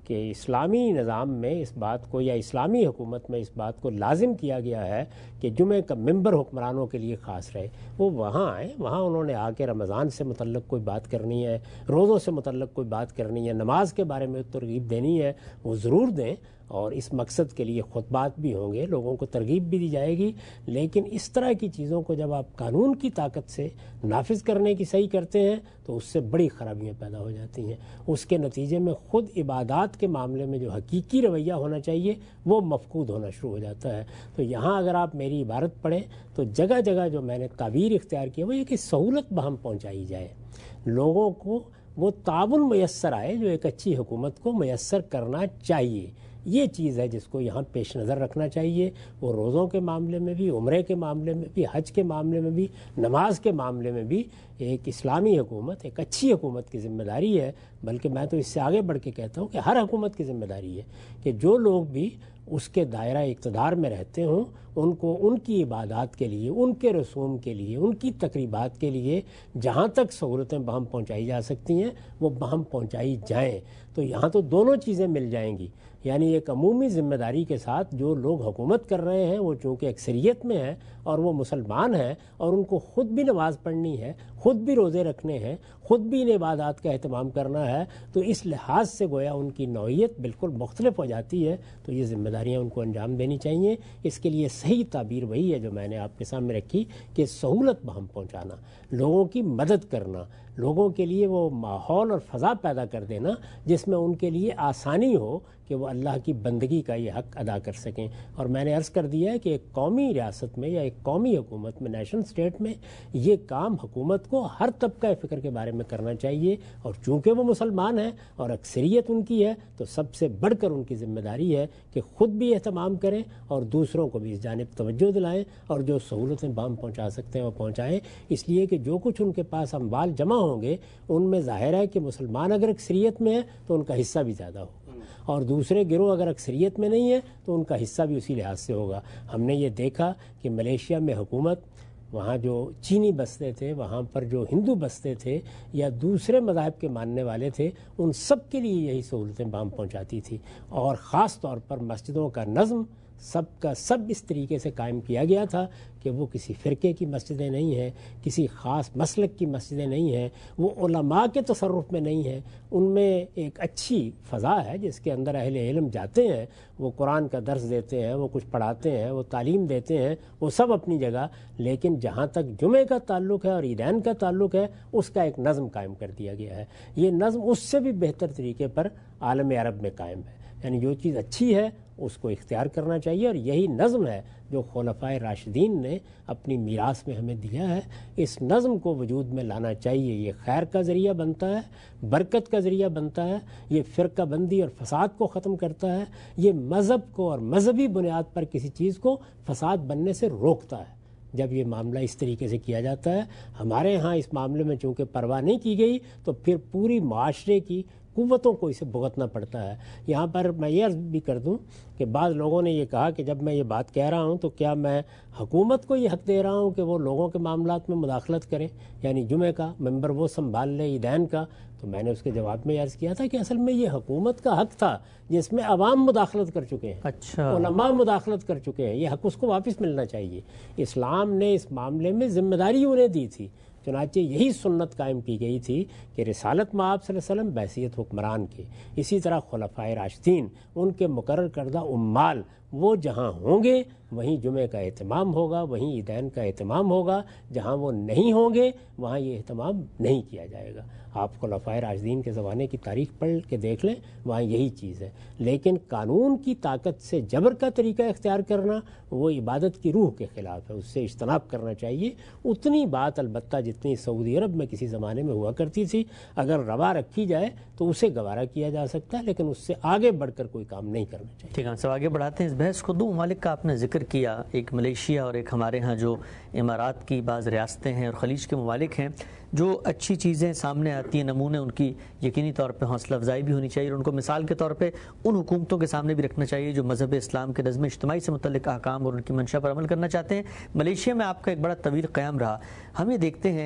کہ اسلامی نظام میں اس بات کو یا اسلامی حکومت میں اس بات کو لازم کیا گیا ہے کہ جمعہ کا ممبر حکمرانوں کے لیے خاص رہے. وہ وہاں آئیں, وہاں انہوں نے آ کے رمضان سے متعلق کوئی بات کرنی ہے, روزوں سے متعلق کوئی بات کرنی ہے, نماز کے بارے میں ترغیب دینی ہے, وہ ضرور دیں, اور اس مقصد کے لیے خطبات بھی ہوں گے, لوگوں کو ترغیب بھی دی جائے گی. لیکن اس طرح کی چیزوں کو جب آپ قانون کی طاقت سے نافذ کرنے کی صحیح کرتے ہیں تو اس سے بڑی خرابیاں پیدا ہو جاتی ہیں. اس کے نتیجے میں خود عبادات کے معاملے میں جو حقیقی رویہ ہونا چاہیے وہ مفقود ہونا شروع ہو جاتا ہے. تو یہاں اگر آپ میری عبارت پڑھیں تو جگہ جگہ جو میں نے تعبیر اختیار کی وہ یہ کہ سہولت بہم پہنچائی جائے, لوگوں کو وہ تعاون میسر آئے جو ایک اچھی حکومت کو میسر کرنا چاہیے. یہ چیز ہے جس کو یہاں پیش نظر رکھنا چاہیے. وہ روزوں کے معاملے میں بھی, عمرے کے معاملے میں بھی, حج کے معاملے میں بھی, نماز کے معاملے میں بھی ایک اسلامی حکومت, ایک اچھی حکومت کی ذمہ داری ہے. بلکہ میں تو اس سے آگے بڑھ کے کہتا ہوں کہ ہر حکومت کی ذمہ داری ہے کہ جو لوگ بھی اس کے دائرہ اقتدار میں رہتے ہوں ان کو ان کی عبادات کے لیے, ان کے رسوم کے لیے, ان کی تقریبات کے لیے جہاں تک سہولتیں بہم پہنچائی جا سکتی ہیں وہ بہم پہنچائی جائیں. تو یہاں تو دونوں چیزیں مل جائیں گی. یعنی ایک عمومی ذمہ داری کے ساتھ جو لوگ حکومت کر رہے ہیں وہ چونکہ اکثریت میں ہیں اور وہ مسلمان ہیں اور ان کو خود بھی نماز پڑھنی ہے, خود بھی روزے رکھنے ہیں, خود بھی ان عبادات کا اہتمام کرنا ہے, تو اس لحاظ سے گویا ان کی نوعیت بالکل مختلف ہو جاتی ہے. تو یہ ذمہ داریاں ان کو انجام دینی چاہیے. اس کے لیے صحیح تعبیر وہی ہے جو میں نے آپ کے سامنے رکھی کہ سہولت بہم پہنچانا, لوگوں کی مدد کرنا, لوگوں کے لیے وہ ماحول اور فضا پیدا کر دینا جس میں ان کے لیے آسانی ہو کہ وہ اللہ کی بندگی کا یہ حق ادا کر سکیں. اور میں نے عرض کر دیا ہے کہ ایک قومی ریاست میں یا ایک قومی حکومت میں, نیشنل اسٹیٹ میں یہ کام حکومت کو ہر طبقہ فکر کے بارے میں کرنا چاہیے. اور چونکہ وہ مسلمان ہیں اور اکثریت ان کی ہے تو سب سے بڑھ کر ان کی ذمہ داری ہے کہ خود بھی اہتمام کریں اور دوسروں کو بھی اس جانب توجہ دلائیں اور جو سہولتیں بہم پہنچا سکتے ہیں وہ پہنچائیں. اس لیے کہ جو کچھ ان کے پاس اموال جمع ہوں گے ان میں ظاہر ہے کہ مسلمان اگر اکثریت میں ہے تو ان کا حصہ بھی زیادہ ہوگا, اور دوسرے گروہ اگر اکثریت میں نہیں ہے تو ان کا حصہ بھی اسی لحاظ سے ہوگا. ہم نے یہ دیکھا کہ ملیشیا میں حکومت, وہاں جو چینی بستے تھے, وہاں پر جو ہندو بستے تھے یا دوسرے مذاہب کے ماننے والے تھے, ان سب کے لیے یہی سہولتیں بہم پہنچاتی تھی. اور خاص طور پر مسجدوں کا نظم سب کا سب اس طریقے سے قائم کیا گیا تھا کہ وہ کسی فرقے کی مسجدیں نہیں ہیں, کسی خاص مسلک کی مسجدیں نہیں ہیں, وہ علماء کے تصرف میں نہیں ہیں. ان میں ایک اچھی فضا ہے جس کے اندر اہل علم جاتے ہیں, وہ قرآن کا درس دیتے ہیں, وہ کچھ پڑھاتے ہیں, وہ تعلیم دیتے ہیں, وہ سب اپنی جگہ. لیکن جہاں تک جمعے کا تعلق ہے اور عیدین کا تعلق ہے اس کا ایک نظم قائم کر دیا گیا ہے. یہ نظم اس سے بھی بہتر طریقے پر عالم عرب میں قائم ہے. یعنی جو چیز اچھی ہے اس کو اختیار کرنا چاہیے, اور یہی نظم ہے جو خلفائے راشدین نے اپنی میراث میں ہمیں دیا ہے. اس نظم کو وجود میں لانا چاہیے. یہ خیر کا ذریعہ بنتا ہے, برکت کا ذریعہ بنتا ہے, یہ فرقہ بندی اور فساد کو ختم کرتا ہے, یہ مذہب کو اور مذہبی بنیاد پر کسی چیز کو فساد بننے سے روکتا ہے. جب یہ معاملہ اس طریقے سے کیا جاتا ہے, ہمارے ہاں اس معاملے میں چونکہ پرواہ نہیں کی گئی تو پھر پوری معاشرے کی قوتوں کو اسے بھگتنا پڑتا ہے. یہاں پر میں یہ عرض بھی کر دوں کہ بعض لوگوں نے یہ کہا کہ جب میں یہ بات کہہ رہا ہوں تو کیا میں حکومت کو یہ حق دے رہا ہوں کہ وہ لوگوں کے معاملات میں مداخلت کرے, یعنی جمعے کا ممبر وہ سنبھال لے, عیدین کا. تو میں نے اس کے جواب میں عرض کیا تھا کہ اصل میں یہ حکومت کا حق تھا جس میں عوام مداخلت کر چکے ہیں, اچھا علماء مداخلت کر چکے ہیں. یہ حق اس کو واپس ملنا چاہیے. اسلام نے اس معاملے میں ذمہ داری انہیں دی تھی. چنانچہ یہی سنت قائم کی گئی تھی کہ رسالت مآب صلی اللہ علیہ وسلم بحیثیت حکمران کے, اسی طرح خلفائے راشدین ان کے مقرر کردہ عمال وہ جہاں ہوں گے وہیں جمعے کا اہتمام ہوگا, وہیں عیدین کا اہتمام ہوگا. جہاں وہ نہیں ہوں گے وہاں یہ اہتمام نہیں کیا جائے گا. آپ خلفائے راشدین کے زمانے کی تاریخ پڑھ کے دیکھ لیں, وہاں یہی چیز ہے. لیکن قانون کی طاقت سے جبر کا طریقہ اختیار کرنا وہ عبادت کی روح کے خلاف ہے, اس سے اجتناب کرنا چاہیے. اتنی بات البتہ جتنی سعودی عرب میں کسی زمانے میں ہوا کرتی تھی اگر روا رکھی جائے تو اسے گوارا کیا جا سکتا ہے, لیکن اس سے آگے بڑھ کر کوئی کام نہیں کرنا چاہیے. ٹھیک ہے, سب آگے بڑھاتے ہیں اس بحث کو. دو ممالک کا آپ نے ذکر کیا, ایک ملیشیا اور ایک ہمارے ہاں جو امارات کی بعض ریاستیں ہیں اور خلیج کے ممالک ہیں. جو اچھی چیزیں سامنے آتی ہیں, نمونے ان کی یقینی طور پہ حوصلہ افزائی بھی ہونی چاہیے اور ان کو مثال کے طور پہ ان حکومتوں کے سامنے بھی رکھنا چاہیے جو مذہب اسلام کے نظم اجتماعی سے متعلق احکام اور ان کی منشا پر عمل کرنا چاہتے ہیں. ملیشیا میں آپ کا ایک بڑا طویل قیام رہا. ہم یہ دیکھتے ہیں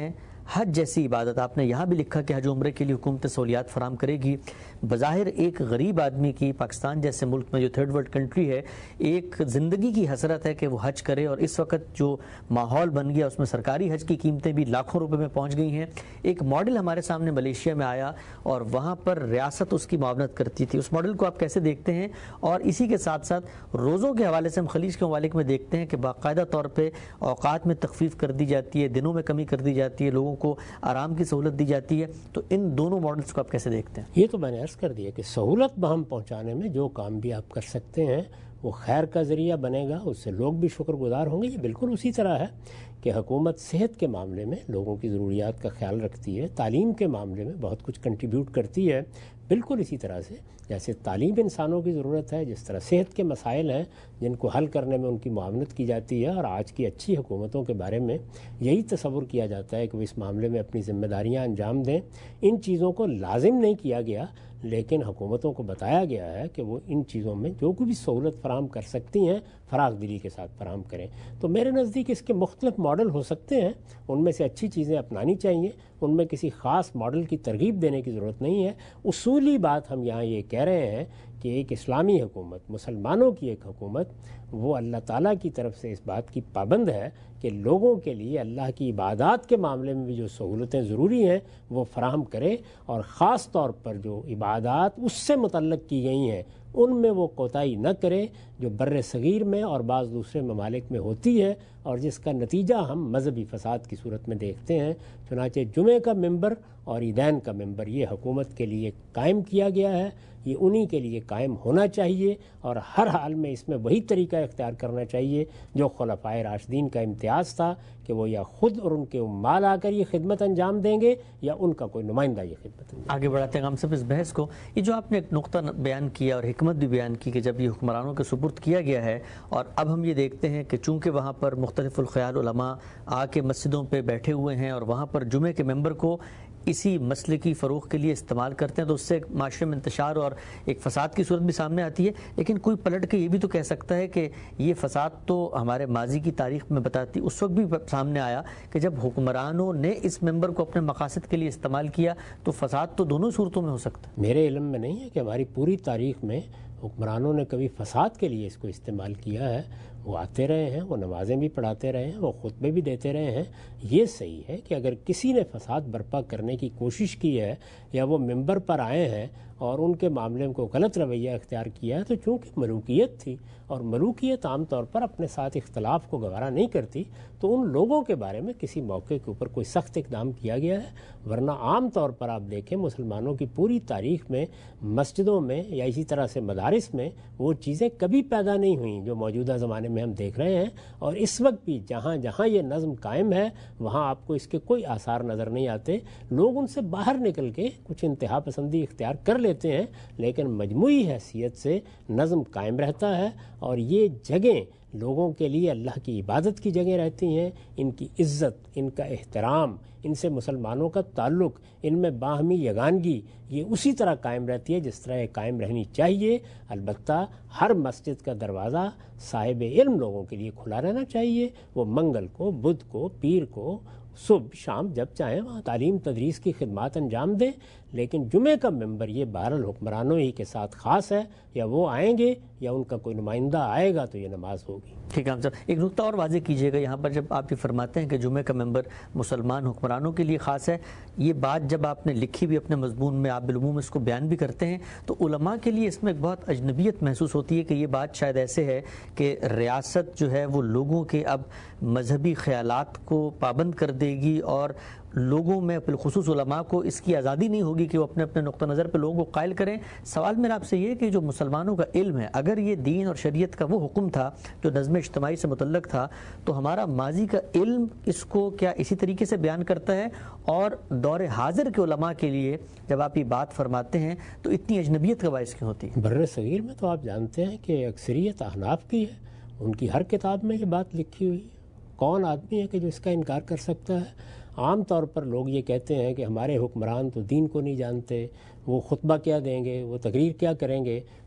حج جیسی عبادت، آپ نے یہاں بھی لکھا کہ حج عمرے کے لیے حکومت سہولیات فراہم کرے گی، بظاہر ایک غریب آدمی کی پاکستان جیسے ملک میں جو تھرڈ ورلڈ کنٹری ہے ایک زندگی کی حسرت ہے کہ وہ حج کرے، اور اس وقت جو ماحول بن گیا اس میں سرکاری حج کی قیمتیں بھی لاکھوں روپے میں پہنچ گئی ہیں۔ ایک ماڈل ہمارے سامنے ملیشیا میں آیا اور وہاں پر ریاست اس کی معاونت کرتی تھی، اس ماڈل کو آپ کیسے دیکھتے ہیں؟ اور اسی کے ساتھ ساتھ روزوں کے حوالے سے ہم خلیج کے ممالک میں دیکھتے ہیں کہ باقاعدہ طور پہ اوقات میں تخفیف کر دی جاتی ہے، دنوں میں کمی کر دی جاتی ہے، لوگوں کو آرام کی سہولت دی جاتی ہے، تو ان دونوں ماڈلز کو آپ کیسے دیکھتے ہیں؟ یہ تو میں نے عرض کر دیا کہ سہولت بہم پہنچانے میں جو کام بھی آپ کر سکتے ہیں وہ خیر کا ذریعہ بنے گا، اس سے لوگ بھی شکر گزار ہوں گے۔ یہ بالکل اسی طرح ہے کہ حکومت صحت کے معاملے میں لوگوں کی ضروریات کا خیال رکھتی ہے، تعلیم کے معاملے میں بہت کچھ کنٹریبیوٹ کرتی ہے، بالکل اسی طرح سے جیسے تعلیم انسانوں کی ضرورت ہے، جس طرح صحت کے مسائل ہیں جن کو حل کرنے میں ان کی معاونت کی جاتی ہے، اور آج کی اچھی حکومتوں کے بارے میں یہی تصور کیا جاتا ہے کہ وہ اس معاملے میں اپنی ذمہ داریاں انجام دیں۔ ان چیزوں کو لازم نہیں کیا گیا، لیکن حکومتوں کو بتایا گیا ہے کہ وہ ان چیزوں میں جو کوئی بھی سہولت فراہم کر سکتی ہیں فراخ دلی کے ساتھ فراہم کریں۔ تو میرے نزدیک اس کے مختلف ماڈل ہو سکتے ہیں، ان میں سے اچھی چیزیں اپنانی چاہیے، ان میں کسی خاص ماڈل کی ترغیب دینے کی ضرورت نہیں ہے۔ اصولی بات ہم یہاں یہ کہہ رہے ہیں کہ ایک اسلامی حکومت، مسلمانوں کی ایک حکومت، وہ اللہ تعالیٰ کی طرف سے اس بات کی پابند ہے کہ لوگوں کے لیے اللہ کی عبادات کے معاملے میں بھی جو سہولتیں ضروری ہیں وہ فراہم کرے، اور خاص طور پر جو عبادات اس سے متعلق کی گئی ہیں ان میں وہ کوتاہی نہ کرے جو بر صغیر میں اور بعض دوسرے ممالک میں ہوتی ہے، اور جس کا نتیجہ ہم مذہبی فساد کی صورت میں دیکھتے ہیں۔ چنانچہ جمعے کا ممبر اور عیدین کا ممبر یہ حکومت کے لیے قائم کیا گیا ہے، یہ انہی کے لیے قائم ہونا چاہیے، اور ہر حال میں اس میں وہی طریقہ اختیار کرنا چاہیے جو خلفائے راشدین کا امتیاز تھا کہ وہ یا خود اور ان کے عمال آ کر یہ خدمت انجام دیں گے یا ان کا کوئی نمائندہ یہ خدمت انجام۔ آگے بڑھاتے ہیں ہم سب اس بحث کو، یہ جو آپ نے ایک نقطہ بیان کیا اور حکمت بھی بیان کی کہ جب یہ حکمرانوں کے سپرد کیا گیا ہے، اور اب ہم یہ دیکھتے ہیں کہ چونکہ وہاں پر مختلف الخیال علماء آ کے مسجدوں پہ بیٹھے ہوئے ہیں اور وہاں پر جمعے کے ممبر کو اسی مسئلے کی فروغ کے لیے استعمال کرتے ہیں، تو اس سے معاشرے میں انتشار اور ایک فساد کی صورت بھی سامنے آتی ہے۔ لیکن کوئی پلٹ کے یہ بھی تو کہہ سکتا ہے کہ یہ فساد تو ہمارے ماضی کی تاریخ میں بتاتی، اس وقت بھی سامنے آیا کہ جب حکمرانوں نے اس ممبر کو اپنے مقاصد کے لیے استعمال کیا تو فساد تو دونوں صورتوں میں ہو سکتا ہے۔ میرے علم میں نہیں ہے کہ ہماری پوری تاریخ میں حکمرانوں نے کبھی فساد کے لیے اس کو استعمال کیا ہے۔ وہ آتے رہے ہیں، وہ نمازیں بھی پڑھاتے رہے ہیں، وہ خطبے بھی دیتے رہے ہیں۔ یہ صحیح ہے کہ اگر کسی نے فساد برپا کرنے کی کوشش کی ہے یا وہ ممبر پر آئے ہیں اور ان کے معاملے کو غلط رویہ اختیار کیا ہے، تو چونکہ ملوکیت تھی اور ملوکیت عام طور پر اپنے ساتھ اختلاف کو گوارا نہیں کرتی، تو ان لوگوں کے بارے میں کسی موقع کے اوپر کوئی سخت اقدام کیا گیا ہے۔ ورنہ عام طور پر آپ دیکھیں مسلمانوں کی پوری تاریخ میں مسجدوں میں یا اسی طرح سے مدارس میں وہ چیزیں کبھی پیدا نہیں ہوئیں جو موجودہ زمانے میں ہم دیکھ رہے ہیں، اور اس وقت بھی جہاں جہاں یہ نظم قائم ہے وہاں آپ کو اس کے کوئی آثار نظر نہیں آتے۔ لوگ ان سے باہر نکل کے کچھ انتہا پسندی اختیار کر لیتے ہیں، لیکن مجموعی حیثیت سے نظم قائم رہتا ہے، اور یہ جگہیں لوگوں کے لیے اللہ کی عبادت کی جگہیں رہتی ہیں۔ ان کی عزت، ان کا احترام، ان سے مسلمانوں کا تعلق، ان میں باہمی یگانگی یہ اسی طرح قائم رہتی ہے جس طرح یہ قائم رہنی چاہیے۔ البتہ ہر مسجد کا دروازہ صاحب علم لوگوں کے لیے کھلا رہنا چاہیے۔ وہ منگل کو، بدھ کو، پیر کو، صبح شام جب چاہیں وہاں تعلیم تدریس کی خدمات انجام دیں، لیکن جمعے کا ممبر یہ بہرحال حکمرانوں ہی کے ساتھ خاص ہے، یا وہ آئیں گے یا ان کا کوئی نمائندہ آئے گا تو یہ نماز ہوگی۔ ٹھیک ہے صاحب، ایک نقطہ اور واضح کیجیے گا یہاں پر، جب آپ یہ فرماتے ہیں کہ جمعے کا ممبر مسلمان حکمرانوں کے لیے خاص ہے، یہ بات جب آپ نے لکھی بھی اپنے مضمون میں، آپ بالعموم اس کو بیان بھی کرتے ہیں، تو علماء کے لیے اس میں ایک بہت اجنبیت محسوس ہوتی ہے کہ یہ بات شاید ایسے ہے کہ ریاست جو ہے وہ لوگوں کے اب مذہبی خیالات کو پابند کر دے گی، اور لوگوں میں بالخصوص علماء کو اس کی آزادی نہیں ہوگی کہ وہ اپنے اپنے نقطہ نظر پہ لوگوں کو قائل کریں۔ سوال میرا آپ سے یہ ہے کہ جو مسلمانوں کا علم ہے، اگر یہ دین اور شریعت کا وہ حکم تھا جو نظم اجتماعی سے متعلق تھا، تو ہمارا ماضی کا علم اس کو کیا اسی طریقے سے بیان کرتا ہے؟ اور دور حاضر کے علماء کے لیے جب آپ یہ بات فرماتے ہیں تو اتنی اجنبیت کا باعث کیوں ہوتی ہے؟ بر صغیر میں تو آپ جانتے ہیں کہ اکثریت احناف کی ہے، ان کی ہر کتاب میں یہ بات لکھی ہوئی ہے۔ کون آدمی ہے کہ جو اس کا انکار کر سکتا ہے؟ عام طور پر لوگ یہ کہتے ہیں کہ ہمارے حکمران تو دین کو نہیں جانتے، وہ خطبہ کیا دیں گے، وہ تقریر کیا کریں گے۔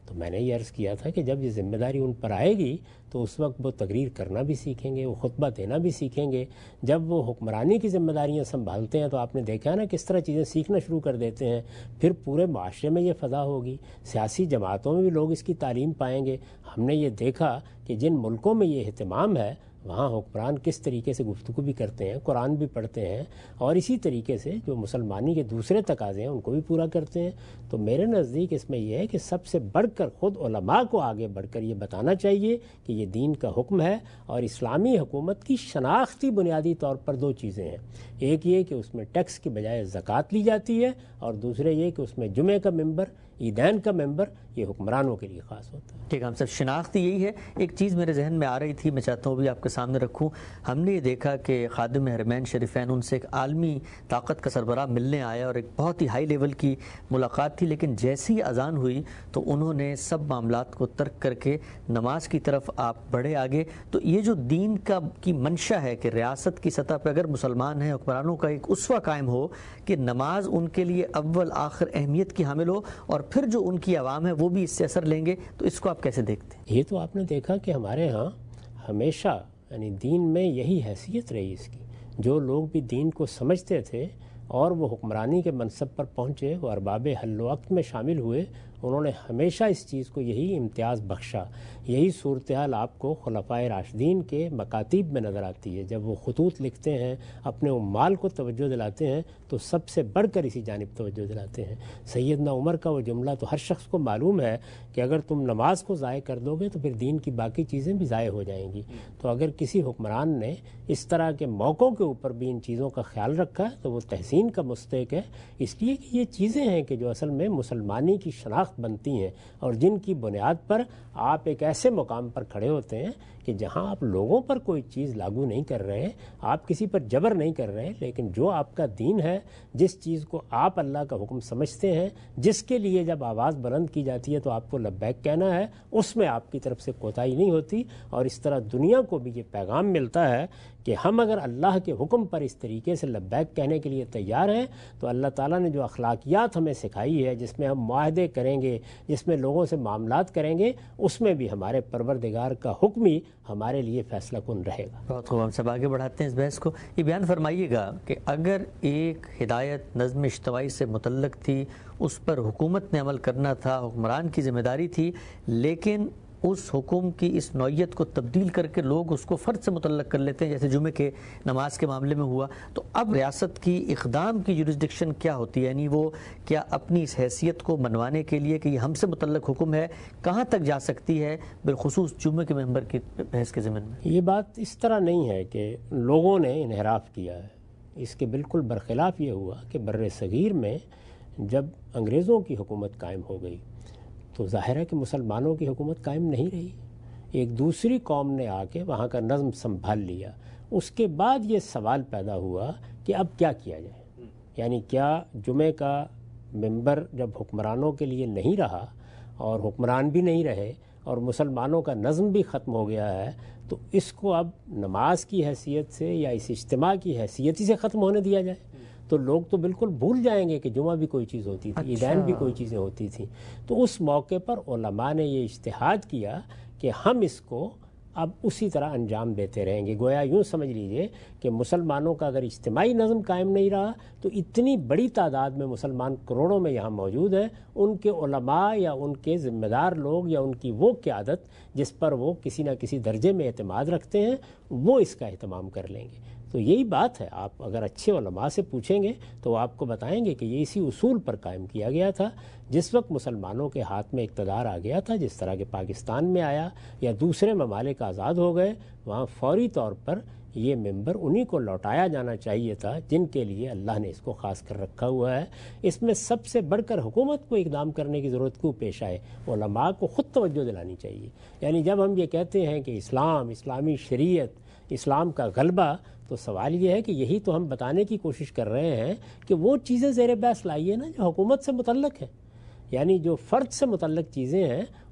تو میں نے یہ عرض کیا تھا کہ جب یہ ذمہ داری ان پر آئے گی تو اس وقت وہ تقریر کرنا بھی سیکھیں گے، وہ خطبہ دینا بھی سیکھیں گے. جب وہ حکمرانی کی ذمہ داریاں سنبھالتے ہیں تو آپ نے دیکھا نا کس طرح چیزیں سیکھنا شروع کر دیتے ہیں. پھر پورے معاشرے میں یہ فضا ہوگی، سیاسی جماعتوں میں بھی لوگ اس کی تعلیم پائیں گے. ہم نے یہ دیکھا کہ جن ملکوں میں یہ اہتمام ہے وہاں حکمران کس طریقے سے گفتگو بھی کرتے ہیں، قرآن بھی پڑھتے ہیں، اور اسی طریقے سے جو مسلمانی کے دوسرے تقاضے ہیں ان کو بھی پورا کرتے ہیں. تو میرے نزدیک اس میں یہ ہے کہ سب سے بڑھ کر خود علماء کو آگے بڑھ کر یہ بتانا چاہیے کہ یہ دین کا حکم ہے. اور اسلامی حکومت کی شناختی بنیادی طور پر دو چیزیں ہیں، ایک یہ کہ اس میں ٹیکس کی بجائے زکوٰۃ لی جاتی ہے، اور دوسرے یہ کہ اس میں جمعے کا ممبر، عیدین کا ممبر یہ حکمرانوں کے لیے خاص ہوتا ہے. ٹھیک ہے، ہم سب شناختی یہی ہے. ایک چیز میرے ذہن میں آ رہی تھی، میں چاہتا ہوں بھی آپ کے سامنے رکھوں. ہم نے یہ دیکھا کہ خادم حرمین شریفین ان سے ایک عالمی طاقت کا سربراہ ملنے آیا اور ایک بہت ہی ہائی لیول کی ملاقات تھی، لیکن جیسی ہی اذان ہوئی تو انہوں نے سب معاملات کو ترک کر کے نماز کی طرف آپ بڑھے آگے. تو یہ جو دین کا کی منشا ہے کہ ریاست کی سطح پہ اگر مسلمان ہیں، حکمرانوں کا ایک اسوہ قائم ہو کہ نماز ان کے لیے اول آخر اہمیت کی حامل ہو، اور پھر جو ان کی عوام ہے وہ بھی اس سے اثر لیں گے، تو اس کو آپ کیسے دیکھتے ہیں؟ یہ تو آپ نے دیکھا کہ ہمارے ہاں ہمیشہ یعنی دین میں یہی حیثیت رہی اس کی. جو لوگ بھی دین کو سمجھتے تھے اور وہ حکمرانی کے منصب پر پہنچے، وہ ارباب حل و عقد میں شامل ہوئے، انہوں نے ہمیشہ اس چیز کو یہی امتیاز بخشا. یہی صورتحال آپ کو خلفائے راشدین کے مکاتیب میں نظر آتی ہے. جب وہ خطوط لکھتے ہیں، اپنے عمال کو توجہ دلاتے ہیں تو سب سے بڑھ کر اسی جانب توجہ دلاتے ہیں. سیدنا عمر کا وہ جملہ تو ہر شخص کو معلوم ہے کہ اگر تم نماز کو ضائع کر دو گے تو پھر دین کی باقی چیزیں بھی ضائع ہو جائیں گی. تو اگر کسی حکمران نے اس طرح کے موقعوں کے اوپر بھی ان چیزوں کا خیال رکھا ہے تو وہ تحسین کا مستحق ہے، اس لیے کہ یہ چیزیں ہیں کہ جو اصل میں مسلمانی کی شناخت بنتی ہیں، اور جن کی بنیاد پر آپ ایک ایسے مقام پر کھڑے ہوتے ہیں کہ جہاں آپ لوگوں پر کوئی چیز لاگو نہیں کر رہے، آپ کسی پر جبر نہیں کر رہے، لیکن جو آپ کا دین ہے، جس چیز کو آپ اللہ کا حکم سمجھتے ہیں، جس کے لیے جب آواز بلند کی جاتی ہے تو آپ کو لبیک کہنا ہے، اس میں آپ کی طرف سے کوتاہی نہیں ہوتی. اور اس طرح دنیا کو بھی یہ پیغام ملتا ہے کہ ہم اگر اللہ کے حکم پر اس طریقے سے لبیک کہنے کے لیے تیار ہیں تو اللہ تعالیٰ نے جو اخلاقیات ہمیں سکھائی ہے، جس میں ہم معاہدے کریں گے، جس میں لوگوں سے معاملات کریں گے، اس میں بھی ہمارے پروردگار کا حکم ہی ہمارے لیے فیصلہ کن رہے گا. بہت خوب، ہم سب آگے بڑھاتے ہیں اس بحث کو. یہ بیان فرمائیے گا کہ اگر ایک ہدایت نظم اجتماعی سے متعلق تھی، اس پر حکومت نے عمل کرنا تھا، حکمران کی ذمہ داری تھی، لیکن اس حکم کی اس نوعیت کو تبدیل کر کے لوگ اس کو فرد سے متعلق کر لیتے ہیں، جیسے جمعے کے نماز کے معاملے میں ہوا، تو اب ریاست کی اقدام کی جورسڈکشن کیا ہوتی ہے؟ یعنی وہ کیا اپنی اس حیثیت کو منوانے کے لیے کہ یہ ہم سے متعلق حکم ہے کہاں تک جا سکتی ہے، بالخصوص جمعے کے ممبر کی بحث کے ضمن میں؟ یہ بات اس طرح نہیں ہے کہ لوگوں نے انحراف کیا ہے. اس کے بالکل برخلاف یہ ہوا کہ بر صغیر میں جب انگریزوں کی حکومت قائم ہو گئی تو ظاہر ہے کہ مسلمانوں کی حکومت قائم نہیں رہی. ایک دوسری قوم نے آ کے وہاں کا نظم سنبھال لیا. اس کے بعد یہ سوال پیدا ہوا کہ اب کیا کیا جائے. یعنی کیا جمعے کا ممبر جب حکمرانوں کے لیے نہیں رہا اور حکمران بھی نہیں رہے اور مسلمانوں کا نظم بھی ختم ہو گیا ہے تو اس کو اب نماز کی حیثیت سے یا اس اجتماع کی حیثیت ہی سے ختم ہونے دیا جائے؟ تو لوگ تو بالکل بھول جائیں گے کہ جمعہ بھی کوئی چیز ہوتی تھی، عیدین بھی کوئی چیزیں ہوتی تھیں. تو اس موقع پر علماء نے یہ اجتہاد کیا کہ ہم اس کو اب اسی طرح انجام دیتے رہیں گے. گویا یوں سمجھ لیجئے کہ مسلمانوں کا اگر اجتماعی نظم قائم نہیں رہا تو اتنی بڑی تعداد میں مسلمان کروڑوں میں یہاں موجود ہیں، ان کے علماء یا ان کے ذمہ دار لوگ یا ان کی وہ قیادت جس پر وہ کسی نہ کسی درجے میں اعتماد رکھتے ہیں، وہ اس کا اہتمام کر لیں گے. تو یہی بات ہے، آپ اگر اچھے علماء سے پوچھیں گے تو وہ آپ کو بتائیں گے کہ یہ اسی اصول پر قائم کیا گیا تھا. جس وقت مسلمانوں کے ہاتھ میں اقتدار آ گیا تھا، جس طرح کہ پاکستان میں آیا یا دوسرے ممالک آزاد ہو گئے، وہاں فوری طور پر یہ ممبر انہی کو لوٹایا جانا چاہیے تھا جن کے لیے اللہ نے اس کو خاص کر رکھا ہوا ہے. اس میں سب سے بڑھ کر حکومت کو اقدام کرنے کی ضرورت کیوں پیش آئے؟ علماء کو خود توجہ دلانی چاہیے. یعنی جب ہم یہ کہتے ہیں کہ اسلام، اسلامی شریعت، اسلام کا غلبہ، تو سوال یہ ہے کہ یہی تو ہم بتانے کی کوشش کر رہے ہیں کہ وہ چیزیں زیر بحث لائیے نا جو حکومت سے متعلق ہیں. یعنی جو فرد سے متعلق چیزیں ہیں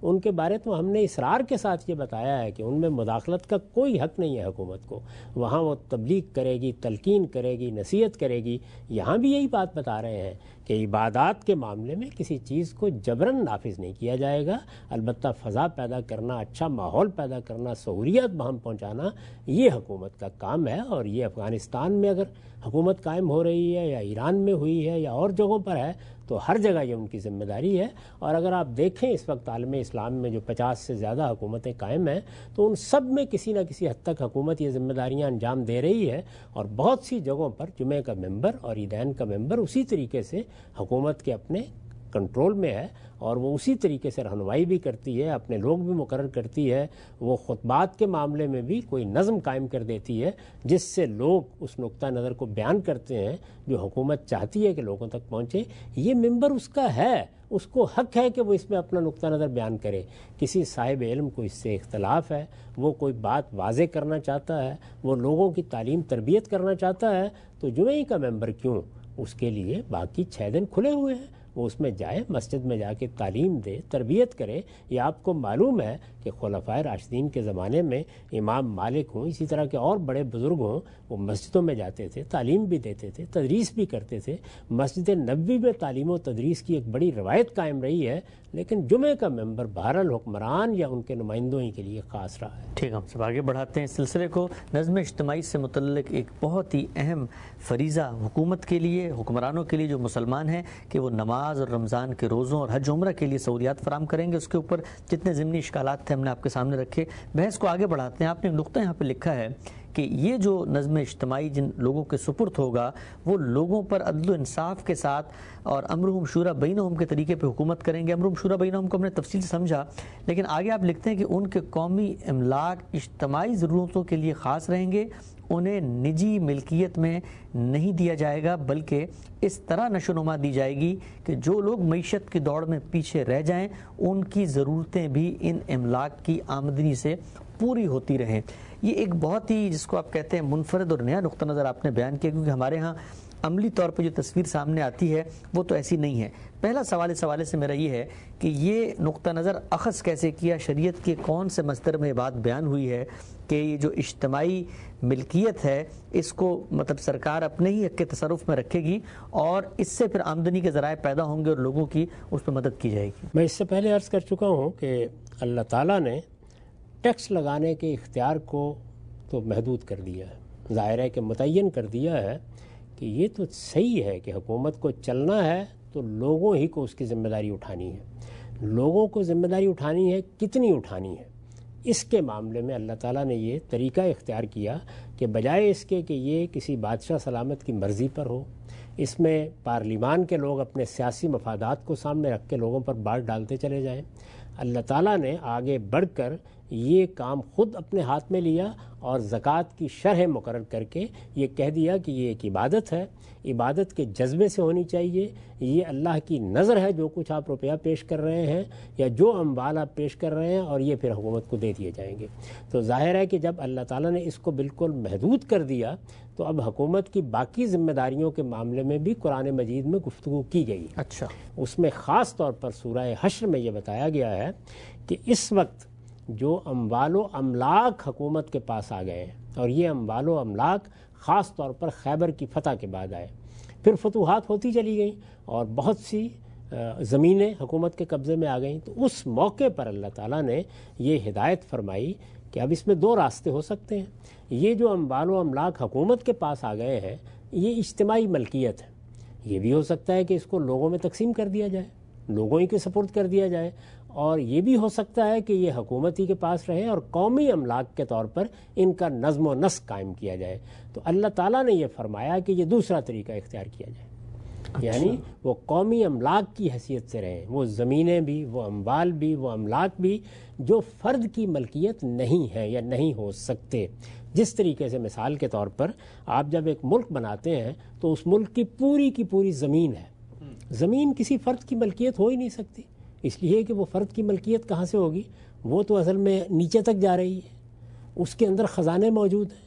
ان کے بارے تو ہم نے اصرار کے ساتھ یہ بتایا ہے کہ ان میں مداخلت کا کوئی حق نہیں ہے حکومت کو. وہاں وہ تبلیغ کرے گی, تلقین کرے گی, نصیحت کرے گی. یہاں بھی یہی بات بتا رہے ہیں کہ عبادات کے معاملے میں کسی چیز کو جبراً نافذ نہیں کیا جائے گا, البتہ فضا پیدا کرنا, اچھا ماحول پیدا کرنا, سہولیات بہم پہنچانا, یہ حکومت کا کام ہے. اور یہ افغانستان میں اگر حکومت قائم ہو رہی ہے یا ایران میں ہوئی ہے یا اور جگہوں پر ہے تو ہر جگہ یہ ان کی ذمہ داری ہے. اور اگر آپ دیکھیں اس وقت عالم اسلام میں جو پچاس سے زیادہ حکومتیں قائم ہیں تو ان سب میں کسی نہ کسی حد تک حکومت یہ ذمہ داریاں انجام دے رہی ہے. اور بہت سی جگہوں پر جمعہ کا ممبر اور عیدین کا ممبر اسی طریقے سے حکومت کے اپنے کنٹرول میں ہے اور وہ اسی طریقے سے رہنمائی بھی کرتی ہے, اپنے لوگ بھی مقرر کرتی ہے. وہ خطبات کے معاملے میں بھی کوئی نظم قائم کر دیتی ہے جس سے لوگ اس نقطہ نظر کو بیان کرتے ہیں جو حکومت چاہتی ہے کہ لوگوں تک پہنچے. یہ ممبر اس کا ہے, اس کو حق ہے کہ وہ اس میں اپنا نقطہ نظر بیان کرے. کسی صاحب علم کو اس سے اختلاف ہے, وہ کوئی بات واضح کرنا چاہتا ہے, وہ لوگوں کی تعلیم تربیت کرنا چاہتا ہے, تو جمعہ کا ممبر کیوں, اس کے لیے باقی چھ دن کھلے ہوئے ہیں. وہ اس میں جائے, مسجد میں جا کے تعلیم دے, تربیت کرے. یہ آپ کو معلوم ہے کہ خلفائے راشدین کے زمانے میں امام مالک ہوں, اسی طرح کے اور بڑے بزرگ ہوں, وہ مسجدوں میں جاتے تھے, تعلیم بھی دیتے تھے, تدریس بھی کرتے تھے. مسجد نبوی میں تعلیم و تدریس کی ایک بڑی روایت قائم رہی ہے, لیکن جمعہ کا ممبر بہرحال حکمران یا ان کے نمائندوں ہی کے لیے خاص رہا ہے. ٹھیک, ہم سب آگے بڑھاتے ہیں اس سلسلے کو. نظم اجتماعی سے متعلق ایک بہت ہی اہم فریضہ حکومت کے لیے, حکمرانوں کے لیے جو مسلمان ہیں, کہ وہ نماز اور رمضان کے روزوں اور حج عمرہ کے لیے سہولیات فراہم کریں گے. اس کے اوپر جتنے ضمنی اشکالات تھے ہم نے آپ کے سامنے رکھے. بحث کو آگے بڑھاتے ہیں. آپ نے ایک نقطہ یہاں پہ لکھا ہے کہ یہ جو نظم اجتماعی جن لوگوں کے سپرد ہوگا وہ لوگوں پر عدل و انصاف کے ساتھ اور امرہم شورا بینہم کے طریقے پہ حکومت کریں گے. امرہم شورا بینہم کو ہم نے تفصیل سے سمجھا, لیکن آگے آپ لکھتے ہیں کہ ان کے قومی املاک اجتماعی ضرورتوں کے لیے خاص رہیں گے, انہیں نجی ملکیت میں نہیں دیا جائے گا, بلکہ اس طرح نشو و نما دی جائے گی کہ جو لوگ معیشت کی دوڑ میں پیچھے رہ جائیں ان کی ضرورتیں بھی ان املاک کی آمدنی سے پوری ہوتی رہیں. یہ ایک بہت ہی, جس کو آپ کہتے ہیں, منفرد اور نیا نقطہ نظر آپ نے بیان کیا, کیونکہ ہمارے ہاں عملی طور پہ جو تصویر سامنے آتی ہے وہ تو ایسی نہیں ہے. پہلا سوال اس حوالے سے میرا یہ ہے کہ یہ نقطہ نظر اخذ کیسے کیا, شریعت کے کون سے مصدر میں بات بیان ہوئی ہے کہ یہ جو اجتماعی ملکیت ہے اس کو مطلب سرکار اپنے ہی حق کے تصرف میں رکھے گی اور اس سے پھر آمدنی کے ذرائع پیدا ہوں گے اور لوگوں کی اس پہ مدد کی جائے گی. میں اس سے پہلے عرض کر چکا ہوں کہ اللہ تعالیٰ نے ٹیکس لگانے کے اختیار کو تو محدود کر دیا ہے, ظاہر ہے کہ متعین کر دیا ہے کہ یہ تو صحیح ہے کہ حکومت کو چلنا ہے تو لوگوں ہی کو اس کی ذمہ داری اٹھانی ہے. لوگوں کو ذمہ داری اٹھانی ہے, کتنی اٹھانی ہے, اس کے معاملے میں اللہ تعالیٰ نے یہ طریقہ اختیار کیا کہ بجائے اس کے کہ یہ کسی بادشاہ سلامت کی مرضی پر ہو, اس میں پارلیمان کے لوگ اپنے سیاسی مفادات کو سامنے رکھ کے لوگوں پر بار ڈالتے چلے جائیں, اللہ تعالیٰ نے آگے بڑھ کر یہ کام خود اپنے ہاتھ میں لیا اور زکوٰۃ کی شرح مقرر کر کے یہ کہہ دیا کہ یہ ایک عبادت ہے, عبادت کے جذبے سے ہونی چاہیے, یہ اللہ کی نظر ہے جو کچھ آپ روپیہ پیش کر رہے ہیں یا جو اموال آپ پیش کر رہے ہیں, اور یہ پھر حکومت کو دے دیے جائیں گے. تو ظاہر ہے کہ جب اللہ تعالیٰ نے اس کو بالکل محدود کر دیا تو اب حکومت کی باقی ذمہ داریوں کے معاملے میں بھی قرآن مجید میں گفتگو کی گئی. اچھا, اس میں خاص طور پر سورہ حشر میں یہ بتایا گیا ہے کہ اس وقت جو اموال و املاک حکومت کے پاس آ گئے ہیں, اور یہ اموال و املاک خاص طور پر خیبر کی فتح کے بعد آئے, پھر فتوحات ہوتی چلی گئیں اور بہت سی زمینیں حکومت کے قبضے میں آ گئیں, تو اس موقع پر اللہ تعالیٰ نے یہ ہدایت فرمائی کہ اب اس میں دو راستے ہو سکتے ہیں. یہ جو اموال و املاک حکومت کے پاس آ گئے ہیں یہ اجتماعی ملکیت ہے, یہ بھی ہو سکتا ہے کہ اس کو لوگوں میں تقسیم کر دیا جائے, لوگوں ہی کے سپرد کر دیا جائے, اور یہ بھی ہو سکتا ہے کہ یہ حکومت ہی کے پاس رہے اور قومی املاک کے طور پر ان کا نظم و نسق قائم کیا جائے. تو اللہ تعالیٰ نے یہ فرمایا کہ یہ دوسرا طریقہ اختیار کیا جائے, یعنی وہ قومی املاک کی حیثیت سے رہیں, وہ زمینیں بھی, وہ اموال بھی, وہ املاک بھی جو فرد کی ملکیت نہیں ہے یا نہیں ہو سکتے. جس طریقے سے مثال کے طور پر آپ جب ایک ملک بناتے ہیں تو اس ملک کی پوری کی پوری زمین ہے, زمین کسی فرد کی ملکیت ہو ہی نہیں سکتی, اس لیے کہ وہ فرد کی ملکیت کہاں سے ہوگی, وہ تو اصل میں نیچے تک جا رہی ہے, اس کے اندر خزانے موجود ہیں,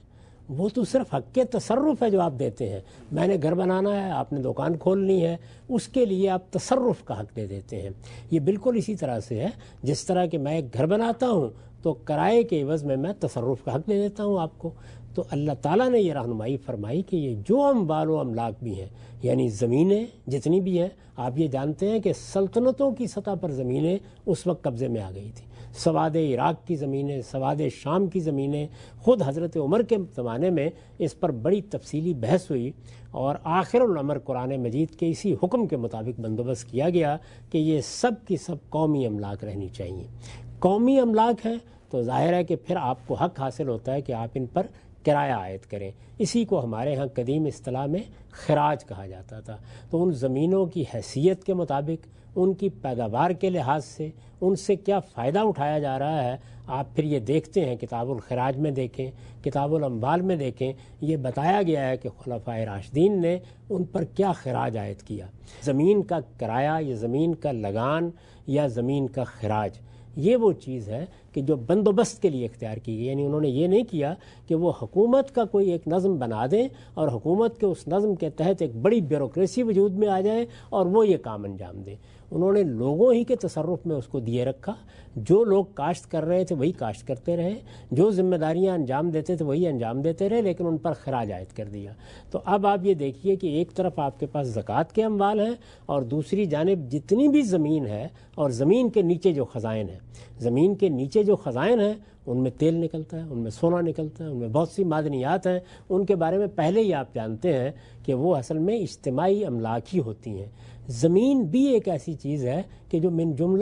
وہ تو صرف حق کے تصرف ہے جو آپ دیتے ہیں. میں نے گھر بنانا ہے, آپ نے دکان کھولنی ہے, اس کے لیے آپ تصرف کا حق دے دیتے ہیں. یہ بالکل اسی طرح سے ہے جس طرح کہ میں ایک گھر بناتا ہوں تو کرائے کے عوض میں میں تصرف کا حق دے دیتا ہوں آپ کو. تو اللہ تعالیٰ نے یہ رہنمائی فرمائی کہ یہ جو اموال و املاک بھی ہیں, یعنی زمینیں جتنی بھی ہیں, آپ یہ جانتے ہیں کہ سلطنتوں کی سطح پر زمینیں اس وقت قبضے میں آ گئی تھیں. سواد عراق کی زمینیں, سواد شام کی زمینیں, خود حضرت عمر کے زمانے میں اس پر بڑی تفصیلی بحث ہوئی اور آخر الامر قرآن مجید کے اسی حکم کے مطابق بندوبست کیا گیا کہ یہ سب کی سب قومی املاک رہنی چاہیے. قومی املاک ہیں تو ظاہر ہے کہ پھر آپ کو حق حاصل ہوتا ہے کہ آپ ان پر کرایہ عائد کریں. اسی کو ہمارے ہاں قدیم اصطلاح میں خراج کہا جاتا تھا. تو ان زمینوں کی حیثیت کے مطابق, ان کی پیداوار کے لحاظ سے ان سے کیا فائدہ اٹھایا جا رہا ہے, آپ پھر یہ دیکھتے ہیں. کتاب الخراج میں دیکھیں, کتاب الاموال میں دیکھیں, یہ بتایا گیا ہے کہ خلفائے راشدین نے ان پر کیا خراج عائد کیا. زمین کا کرایہ یا زمین کا لگان یا زمین کا خراج, یہ وہ چیز ہے کہ جو بندوبست کے لیے اختیار کی گئی. یعنی انہوں نے یہ نہیں کیا کہ وہ حکومت کا کوئی ایک نظم بنا دیں اور حکومت کے اس نظم کے تحت ایک بڑی بیوروکریسی وجود میں آ جائے اور وہ یہ کام انجام دیں. انہوں نے لوگوں ہی کے تصرف میں اس کو دیے رکھا. جو لوگ کاشت کر رہے تھے وہی کاشت کرتے رہے, جو ذمہ داریاں انجام دیتے تھے وہی انجام دیتے رہے, لیکن ان پر خراج عائد کر دیا. تو اب آپ یہ دیکھیے کہ ایک طرف آپ کے پاس زکوٰۃ کے اموال ہیں اور دوسری جانب جتنی بھی زمین ہے اور زمین کے نیچے جو خزائن ہیں, زمین کے نیچے جو خزائن ہیں ان میں تیل نکلتا ہے, ان میں سونا نکلتا ہے, ان میں بہت سی معدنیات ہیں. ان کے بارے میں پہلے ہی آپ جانتے ہیں کہ وہ اصل میں اجتماعی املاک ہی ہوتی ہیں. زمین بھی ایک ایسی چیز ہے کہ جو من جملہ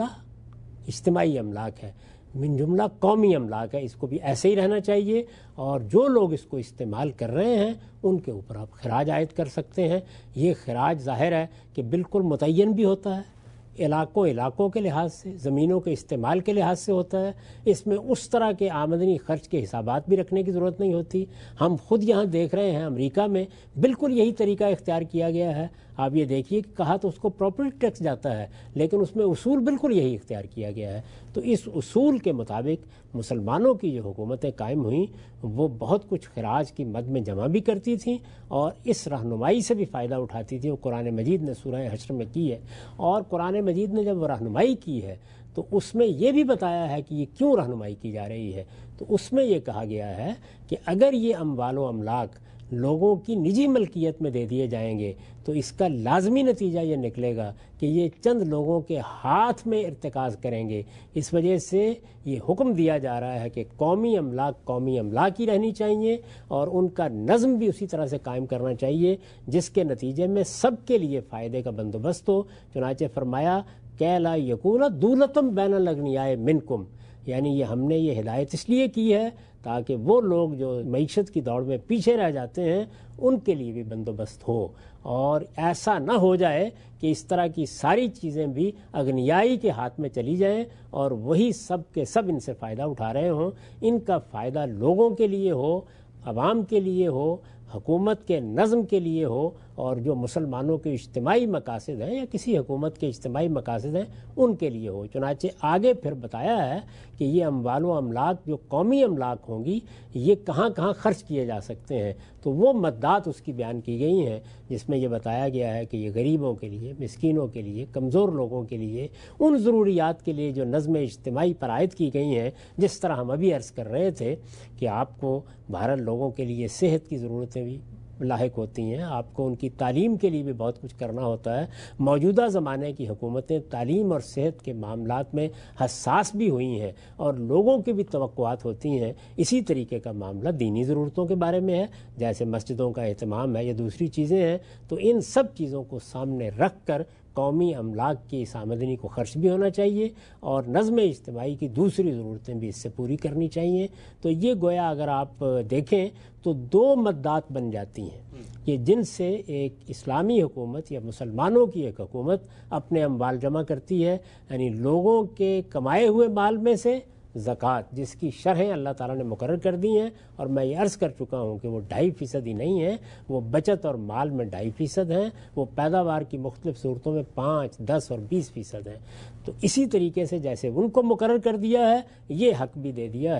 اجتماعی املاک ہے, من جملہ قومی املاک ہے. اس کو بھی ایسے ہی رہنا چاہیے اور جو لوگ اس کو استعمال کر رہے ہیں ان کے اوپر آپ خراج عائد کر سکتے ہیں. یہ خراج ظاہر ہے کہ بالکل متعین بھی ہوتا ہے, علاقوں علاقوں کے لحاظ سے, زمینوں کے استعمال کے لحاظ سے ہوتا ہے. اس میں اس طرح کے آمدنی خرچ کے حسابات بھی رکھنے کی ضرورت نہیں ہوتی. ہم خود یہاں دیکھ رہے ہیں امریکہ میں بالکل یہی طریقہ اختیار کیا گیا ہے. آپ یہ دیکھیے کہ کہا تو اس کو پراپرٹی ٹیکس جاتا ہے, لیکن اس میں اصول بالکل یہی اختیار کیا گیا ہے. تو اس اصول کے مطابق مسلمانوں کی جو حکومتیں قائم ہوئیں وہ بہت کچھ خراج کی مد میں جمع بھی کرتی تھیں اور اس رہنمائی سے بھی فائدہ اٹھاتی تھیں. وہ قرآن مجید نے سورہ حشر میں کی ہے, اور قرآن مجید نے جب وہ رہنمائی کی ہے تو اس میں یہ بھی بتایا ہے کہ یہ کیوں رہنمائی کی جا رہی ہے. تو اس میں یہ کہا گیا ہے کہ اگر یہ اموال و املاک لوگوں کی نجی ملکیت میں دے دیے جائیں گے تو اس کا لازمی نتیجہ یہ نکلے گا کہ یہ چند لوگوں کے ہاتھ میں ارتکاز کریں گے. اس وجہ سے یہ حکم دیا جا رہا ہے کہ قومی املاک قومی املاک ہی رہنی چاہیے اور ان کا نظم بھی اسی طرح سے قائم کرنا چاہیے جس کے نتیجے میں سب کے لیے فائدے کا بندوبست ہو. چنانچہ فرمایا کہ لا یکون دولتم بین الاغنیاء منکم, یعنی یہ ہم نے یہ ہدایت اس لیے کی ہے تاکہ وہ لوگ جو معیشت کی دوڑ میں پیچھے رہ جاتے ہیں ان کے لیے بھی بندوبست ہو, اور ایسا نہ ہو جائے کہ اس طرح کی ساری چیزیں بھی اغنیائی کے ہاتھ میں چلی جائیں اور وہی سب کے سب ان سے فائدہ اٹھا رہے ہوں. ان کا فائدہ لوگوں کے لیے ہو, عوام کے لیے ہو, حکومت کے نظم کے لیے ہو, اور جو مسلمانوں کے اجتماعی مقاصد ہیں یا کسی حکومت کے اجتماعی مقاصد ہیں ان کے لیے ہو. چنانچہ آگے پھر بتایا ہے کہ یہ اموال و املاک جو قومی املاک ہوں گی یہ کہاں کہاں خرچ کیے جا سکتے ہیں. تو وہ مدات اس کی بیان کی گئی ہیں جس میں یہ بتایا گیا ہے کہ یہ غریبوں کے لیے, مسکینوں کے لیے, کمزور لوگوں کے لیے, ان ضروریات کے لیے جو نظم اجتماعی پر عائد کی گئی ہیں. جس طرح ہم ابھی عرض کر رہے تھے کہ آپ کو بہرحال لوگوں کے لیے صحت کی ضرورتیں بھی لاحق ہوتی ہیں, آپ کو ان کی تعلیم کے لیے بھی بہت کچھ کرنا ہوتا ہے. موجودہ زمانے کی حکومتیں تعلیم اور صحت کے معاملات میں حساس بھی ہوئی ہیں اور لوگوں کی بھی توقعات ہوتی ہیں. اسی طریقے کا معاملہ دینی ضرورتوں کے بارے میں ہے, جیسے مسجدوں کا اہتمام ہے یا دوسری چیزیں ہیں. تو ان سب چیزوں کو سامنے رکھ کر قومی املاک کی اس آمدنی کو خرچ بھی ہونا چاہیے اور نظم اجتماعی کی دوسری ضرورتیں بھی اس سے پوری کرنی چاہیے. تو یہ گویا اگر آپ دیکھیں تو دو مدات بن جاتی ہیں کہ جن سے ایک اسلامی حکومت یا مسلمانوں کی ایک حکومت اپنے اموال جمع کرتی ہے, یعنی لوگوں کے کمائے ہوئے مال میں سے زکوٰۃ جس کی شرحیں اللہ تعالیٰ نے مقرر کر دی ہیں, اور میں یہ عرض کر چکا ہوں کہ وہ ڈھائی فیصد ہی نہیں ہے, وہ بچت اور مال میں ڈھائی فیصد ہیں, وہ پیداوار کی مختلف صورتوں میں پانچ, دس اور بیس فیصد ہیں. تو اسی طریقے سے جیسے ان کو مقرر کر دیا ہے یہ حق بھی دے دیا ہے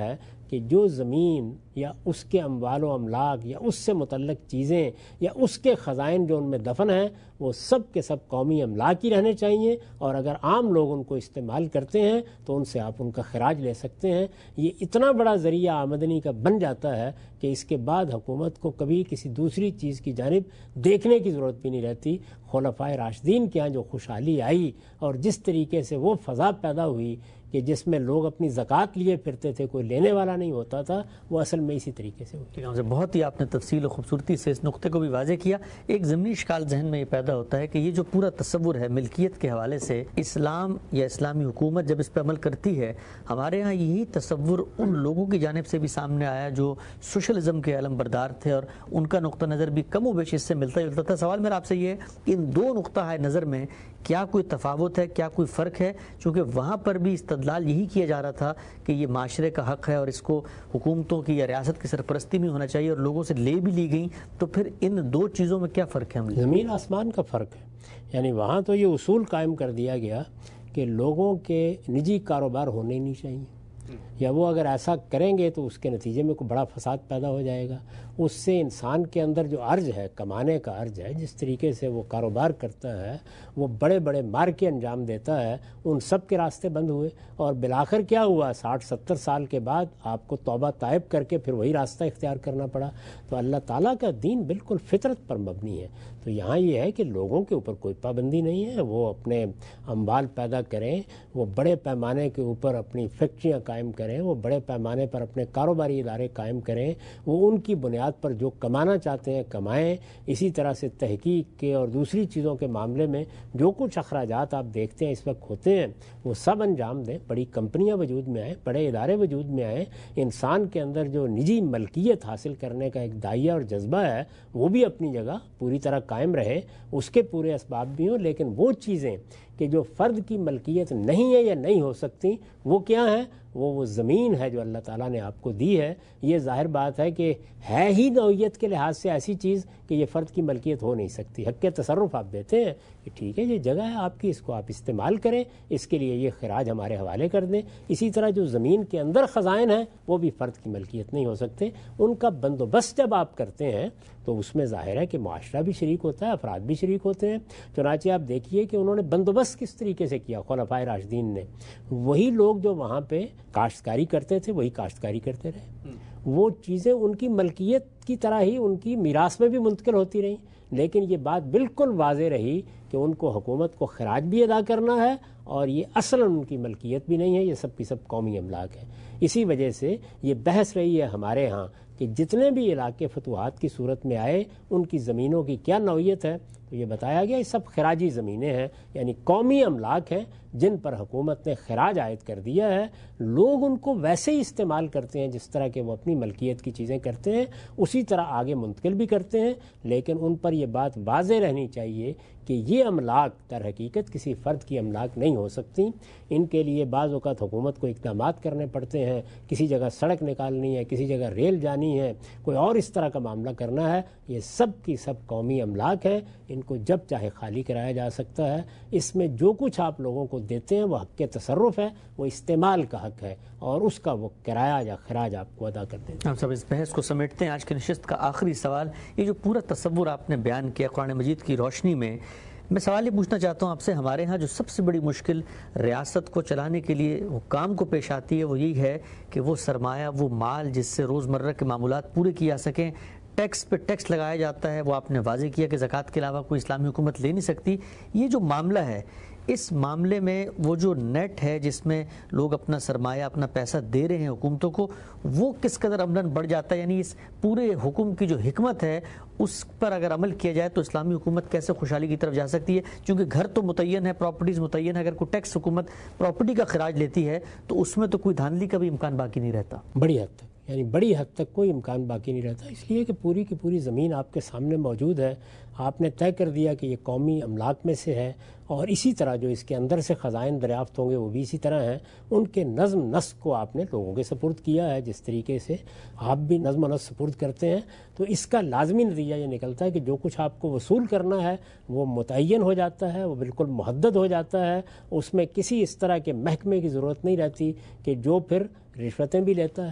کہ جو زمین یا اس کے اموال و املاک یا اس سے متعلق چیزیں یا اس کے خزائن جو ان میں دفن ہیں وہ سب کے سب قومی املاک ہی رہنے چاہیے، اور اگر عام لوگ ان کو استعمال کرتے ہیں تو ان سے آپ ان کا خراج لے سکتے ہیں۔ یہ اتنا بڑا ذریعہ آمدنی کا بن جاتا ہے کہ اس کے بعد حکومت کو کبھی کسی دوسری چیز کی جانب دیکھنے کی ضرورت بھی نہیں رہتی۔ خلفائے راشدین کے ہاں جو خوشحالی آئی اور جس طریقے سے وہ فضا پیدا ہوئی کہ جس میں لوگ اپنی زکوٰۃ لیے پھرتے تھے، کوئی لینے والا نہیں ہوتا تھا، وہ اصل میں اسی طریقے سے ہوتی ہے۔ بہت ہی آپ نے تفصیل و خوبصورتی سے اس نقطے کو بھی واضح کیا۔ ایک ضمنی اشکال ذہن میں یہ پیدا ہوتا ہے کہ یہ جو پورا تصور ہے ملکیت کے حوالے سے، اسلام یا اسلامی حکومت جب اس پہ عمل کرتی ہے، ہمارے ہاں یہی تصور ان لوگوں کی جانب سے بھی سامنے آیا جو سوشلزم کے علم بردار تھے، اور ان کا نقطہ نظر بھی کم و بیش اس سے ملتا جلتا تھا۔ سوال میرا آپ سے یہ ہے کہ ان دو نقطہ نظر میں کیا کوئی تفاوت ہے، کیا کوئی فرق ہے؟ چونکہ وہاں پر بھی استدلال یہی کیا جا رہا تھا کہ یہ معاشرے کا حق ہے اور اس کو حکومتوں کی یا ریاست کی سرپرستی میں ہونا چاہیے، اور لوگوں سے لے بھی لی گئیں، تو پھر ان دو چیزوں میں کیا فرق ہے؟ زمین آسمان کا فرق ہے۔ یعنی وہاں تو یہ اصول قائم کر دیا گیا کہ لوگوں کے نجی کاروبار ہونے ہی نہیں چاہیے، یا وہ اگر ایسا کریں گے تو اس کے نتیجے میں کوئی بڑا فساد پیدا ہو جائے گا۔ اس سے انسان کے اندر جو ارج ہے، کمانے کا ارج ہے، جس طریقے سے وہ کاروبار کرتا ہے، وہ بڑے بڑے مارکے انجام دیتا ہے، ان سب کے راستے بند ہوئے، اور بالآخر کیا ہوا؟ ساٹھ ستر سال کے بعد آپ کو توبہ طائب کر کے پھر وہی راستہ اختیار کرنا پڑا۔ تو اللہ تعالیٰ کا دین بالکل فطرت پر مبنی ہے۔ تو یہاں یہ ہے کہ لوگوں کے اوپر کوئی پابندی نہیں ہے، وہ اپنے اموال پیدا کریں، وہ بڑے پیمانے کے اوپر اپنی فیکٹریاں قائم کریں، وہ بڑے پیمانے پر اپنے کاروباری ادارے قائم کریں، وہ ان کی بنیاد پر جو کمانا چاہتے ہیں کمائیں۔ اسی طرح سے تحقیق کے اور دوسری چیزوں کے معاملے میں جو کچھ اخراجات آپ دیکھتے ہیں اس وقت ہوتے ہیں وہ سب انجام دیں، بڑی کمپنیاں وجود میں آئیں، بڑے ادارے وجود میں آئیں، انسان کے اندر جو نجی ملکیت حاصل کرنے کا ایک داعیہ اور جذبہ ہے وہ بھی اپنی جگہ پوری طرح قائم رہے، اس کے پورے اسباب بھی ہوں، لیکن وہ چیزیں کہ جو فرد کی ملکیت نہیں ہے یا نہیں ہو سکتی وہ کیا ہیں؟ وہ وہ زمین ہے جو اللہ تعالیٰ نے آپ کو دی ہے۔ یہ ظاہر بات ہے کہ ہے ہی نوعیت کے لحاظ سے ایسی چیز کہ یہ فرد کی ملکیت ہو نہیں سکتی۔ حق کے تصرف آپ دیتے ہیں کہ ٹھیک ہے یہ جگہ ہے آپ کی، اس کو آپ استعمال کریں، اس کے لیے یہ خراج ہمارے حوالے کر دیں۔ اسی طرح جو زمین کے اندر خزائن ہیں وہ بھی فرد کی ملکیت نہیں ہو سکتے، ان کا بندوبست جب آپ کرتے ہیں تو اس میں ظاہر ہے کہ معاشرہ بھی شریک ہوتا ہے، افراد بھی شریک ہوتے ہیں۔ چنانچہ آپ دیکھیے کہ انہوں نے بندوبست کس طریقے سے کیا خلفائے راشدین نے۔ وہی لوگ جو وہاں پہ کاشتکاری کرتے تھے وہی کاشتکاری کرتے رہے، وہ چیزیں ان کی ملکیت کی طرح ہی ان کی میراث میں بھی منتقل ہوتی رہیں، لیکن یہ بات بالکل واضح رہی کہ ان کو حکومت کو خراج بھی ادا کرنا ہے، اور یہ اصلاً ان کی ملکیت بھی نہیں ہے، یہ سب کی سب قومی املاک ہے۔ اسی وجہ سے یہ بحث رہی ہے ہمارے ہاں کہ جتنے بھی علاقے فتوحات کی صورت میں آئے ان کی زمینوں کی کیا نوعیت ہے، تو یہ بتایا گیا یہ سب خراجی زمینیں ہیں، یعنی قومی املاک ہیں جن پر حکومت نے خراج عائد کر دیا ہے۔ لوگ ان کو ویسے ہی استعمال کرتے ہیں جس طرح کہ وہ اپنی ملکیت کی چیزیں کرتے ہیں، اسی طرح آگے منتقل بھی کرتے ہیں، لیکن ان پر یہ بات واضح رہنی چاہیے کہ یہ املاک در حقیقت کسی فرد کی املاک نہیں ہو سکتی۔ ان کے لیے بعض اوقات حکومت کو اقدامات کرنے پڑتے ہیں، کسی جگہ سڑک نکالنی ہے، کسی جگہ ریل جانی ہے، کوئی اور اس طرح کا معاملہ کرنا ہے، یہ سب کی سب قومی املاک ہیں، ان کو جب چاہے خالی کرایا جا سکتا ہے۔ اس میں جو کچھ آپ لوگوں کو دیتے ہیں وہ حق کے تصرف ہے، وہ استعمال کا حق ہے، اور اس کا وہ کرایہ یا خراج آپ کو ادا کر دیتے ہیں۔ ہم سب اس بحث کو سمیٹتے ہیں۔ آج کی نشست کا آخری سوال، یہ جو پورا تصور آپ نے بیان کیا قرآن مجید کی روشنی میں، میں سوال یہ پوچھنا چاہتا ہوں آپ سے، ہمارے ہاں جو سب سے بڑی مشکل ریاست کو چلانے کے لیے حکام کو پیش آتی ہے وہ یہی ہے کہ وہ سرمایہ، وہ مال جس سے روزمرہ کے معمولات پورے کیے جا سکیں، ٹیکس پہ ٹیکس لگایا جاتا ہے۔ وہ آپ نے واضح کیا کہ زکوٰۃ کے علاوہ کوئی اسلامی حکومت لے نہیں سکتی۔ یہ جو معاملہ ہے، اس معاملے میں وہ جو نیٹ ہے جس میں لوگ اپنا سرمایہ، اپنا پیسہ دے رہے ہیں حکومتوں کو، وہ کس قدر عملاً بڑھ جاتا ہے؟ یعنی اس پورے حکم کی جو حکمت ہے اس پر اگر عمل کیا جائے تو اسلامی حکومت کیسے خوشحالی کی طرف جا سکتی ہے؟ چونکہ گھر تو متعین ہے، پراپرٹیز متعین ہے، اگر کوئی ٹیکس حکومت پراپرٹی کا خراج لیتی ہے تو اس میں تو کوئی دھاندلی کا بھی امکان باقی نہیں رہتا۔ بڑی حد تک، یعنی بڑی حد تک کوئی امکان باقی نہیں رہتا، اس لیے کہ پوری کی پوری زمین آپ کے سامنے موجود ہے، آپ نے طے کر دیا کہ یہ قومی املاک میں سے ہے، اور اسی طرح جو اس کے اندر سے خزائن دریافت ہوں گے وہ بھی اسی طرح ہیں۔ ان کے نظم نسق کو آپ نے لوگوں کے سپرد کیا ہے، جس طریقے سے آپ بھی نظم و نسق سپرد کرتے ہیں، تو اس کا لازمی نتیجہ یہ نکلتا ہے کہ جو کچھ آپ کو وصول کرنا ہے وہ متعین ہو جاتا ہے، وہ بالکل محدد ہو جاتا ہے، اس میں کسی اس طرح کے محکمے کی ضرورت نہیں رہتی کہ جو پھر رشوتیں بھی لیتا ہے،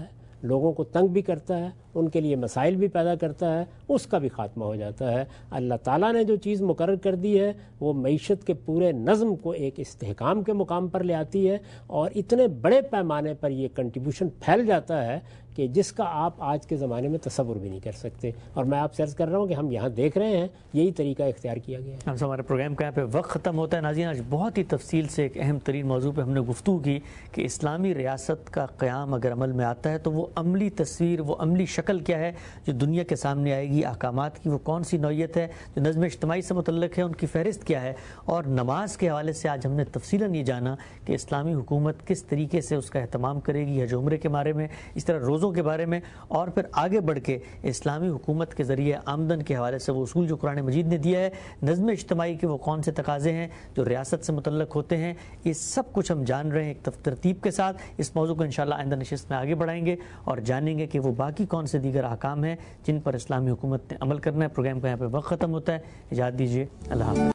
لوگوں کو تنگ بھی کرتا ہے، ان کے لیے مسائل بھی پیدا کرتا ہے، اس کا بھی خاتمہ ہو جاتا ہے۔ اللہ تعالیٰ نے جو چیز مقرر کر دی ہے وہ معیشت کے پورے نظم کو ایک استحکام کے مقام پر لے آتی ہے، اور اتنے بڑے پیمانے پر یہ کنٹریبیوشن پھیل جاتا ہے کہ جس کا آپ آج کے زمانے میں تصور بھی نہیں کر سکتے۔ اور میں آپ سے عرض کر رہا ہوں کہ ہم یہاں دیکھ رہے ہیں یہی طریقہ اختیار کیا گیا ہے۔ ہم سے ہمارے پروگرام کا یہاں پہ وقت ختم ہوتا ہے۔ ناظرین، آج بہت ہی تفصیل سے ایک اہم ترین موضوع پہ ہم نے گفتگو کی کہ اسلامی ریاست کا قیام اگر عمل میں آتا ہے تو وہ عملی تصویر، وہ عملی شکل کیا ہے جو دنیا کے سامنے آئے گی، احکامات کی وہ کون سی نوعیت ہے جو نظم اجتماعی سے متعلق ہے، ان کی فہرست کیا ہے، اور نماز کے حوالے سے آج ہم نے تفصیلاً یہ جانا کہ اسلامی حکومت کس طریقے سے اس کا اہتمام کرے گی، حج عمرے کے بارے میں، اس طرح روزوں کے بارے میں، اور پھر آگے بڑھ کے اسلامی حکومت کے ذریعے آمدن کے حوالے سے وہ اصول جو قرآن مجید نے دیا ہے، نظم اجتماعی کے وہ کون سے تقاضے ہیں جو ریاست سے متعلق ہوتے ہیں، یہ سب کچھ ہم جان رہے ہیں ایک ترتیب کے ساتھ۔ اس موضوع کو انشاءاللہ آئندہ نشست میں آگے بڑھائیں گے اور جانیں گے کہ وہ باقی کون سے دیگر احکام ہیں جن پر اسلامی حکومت نے عمل کرنا ہے۔ پروگرام کا یہاں پہ وقت ختم ہوتا ہے، اجازت دیجیے، اللہ حافظ۔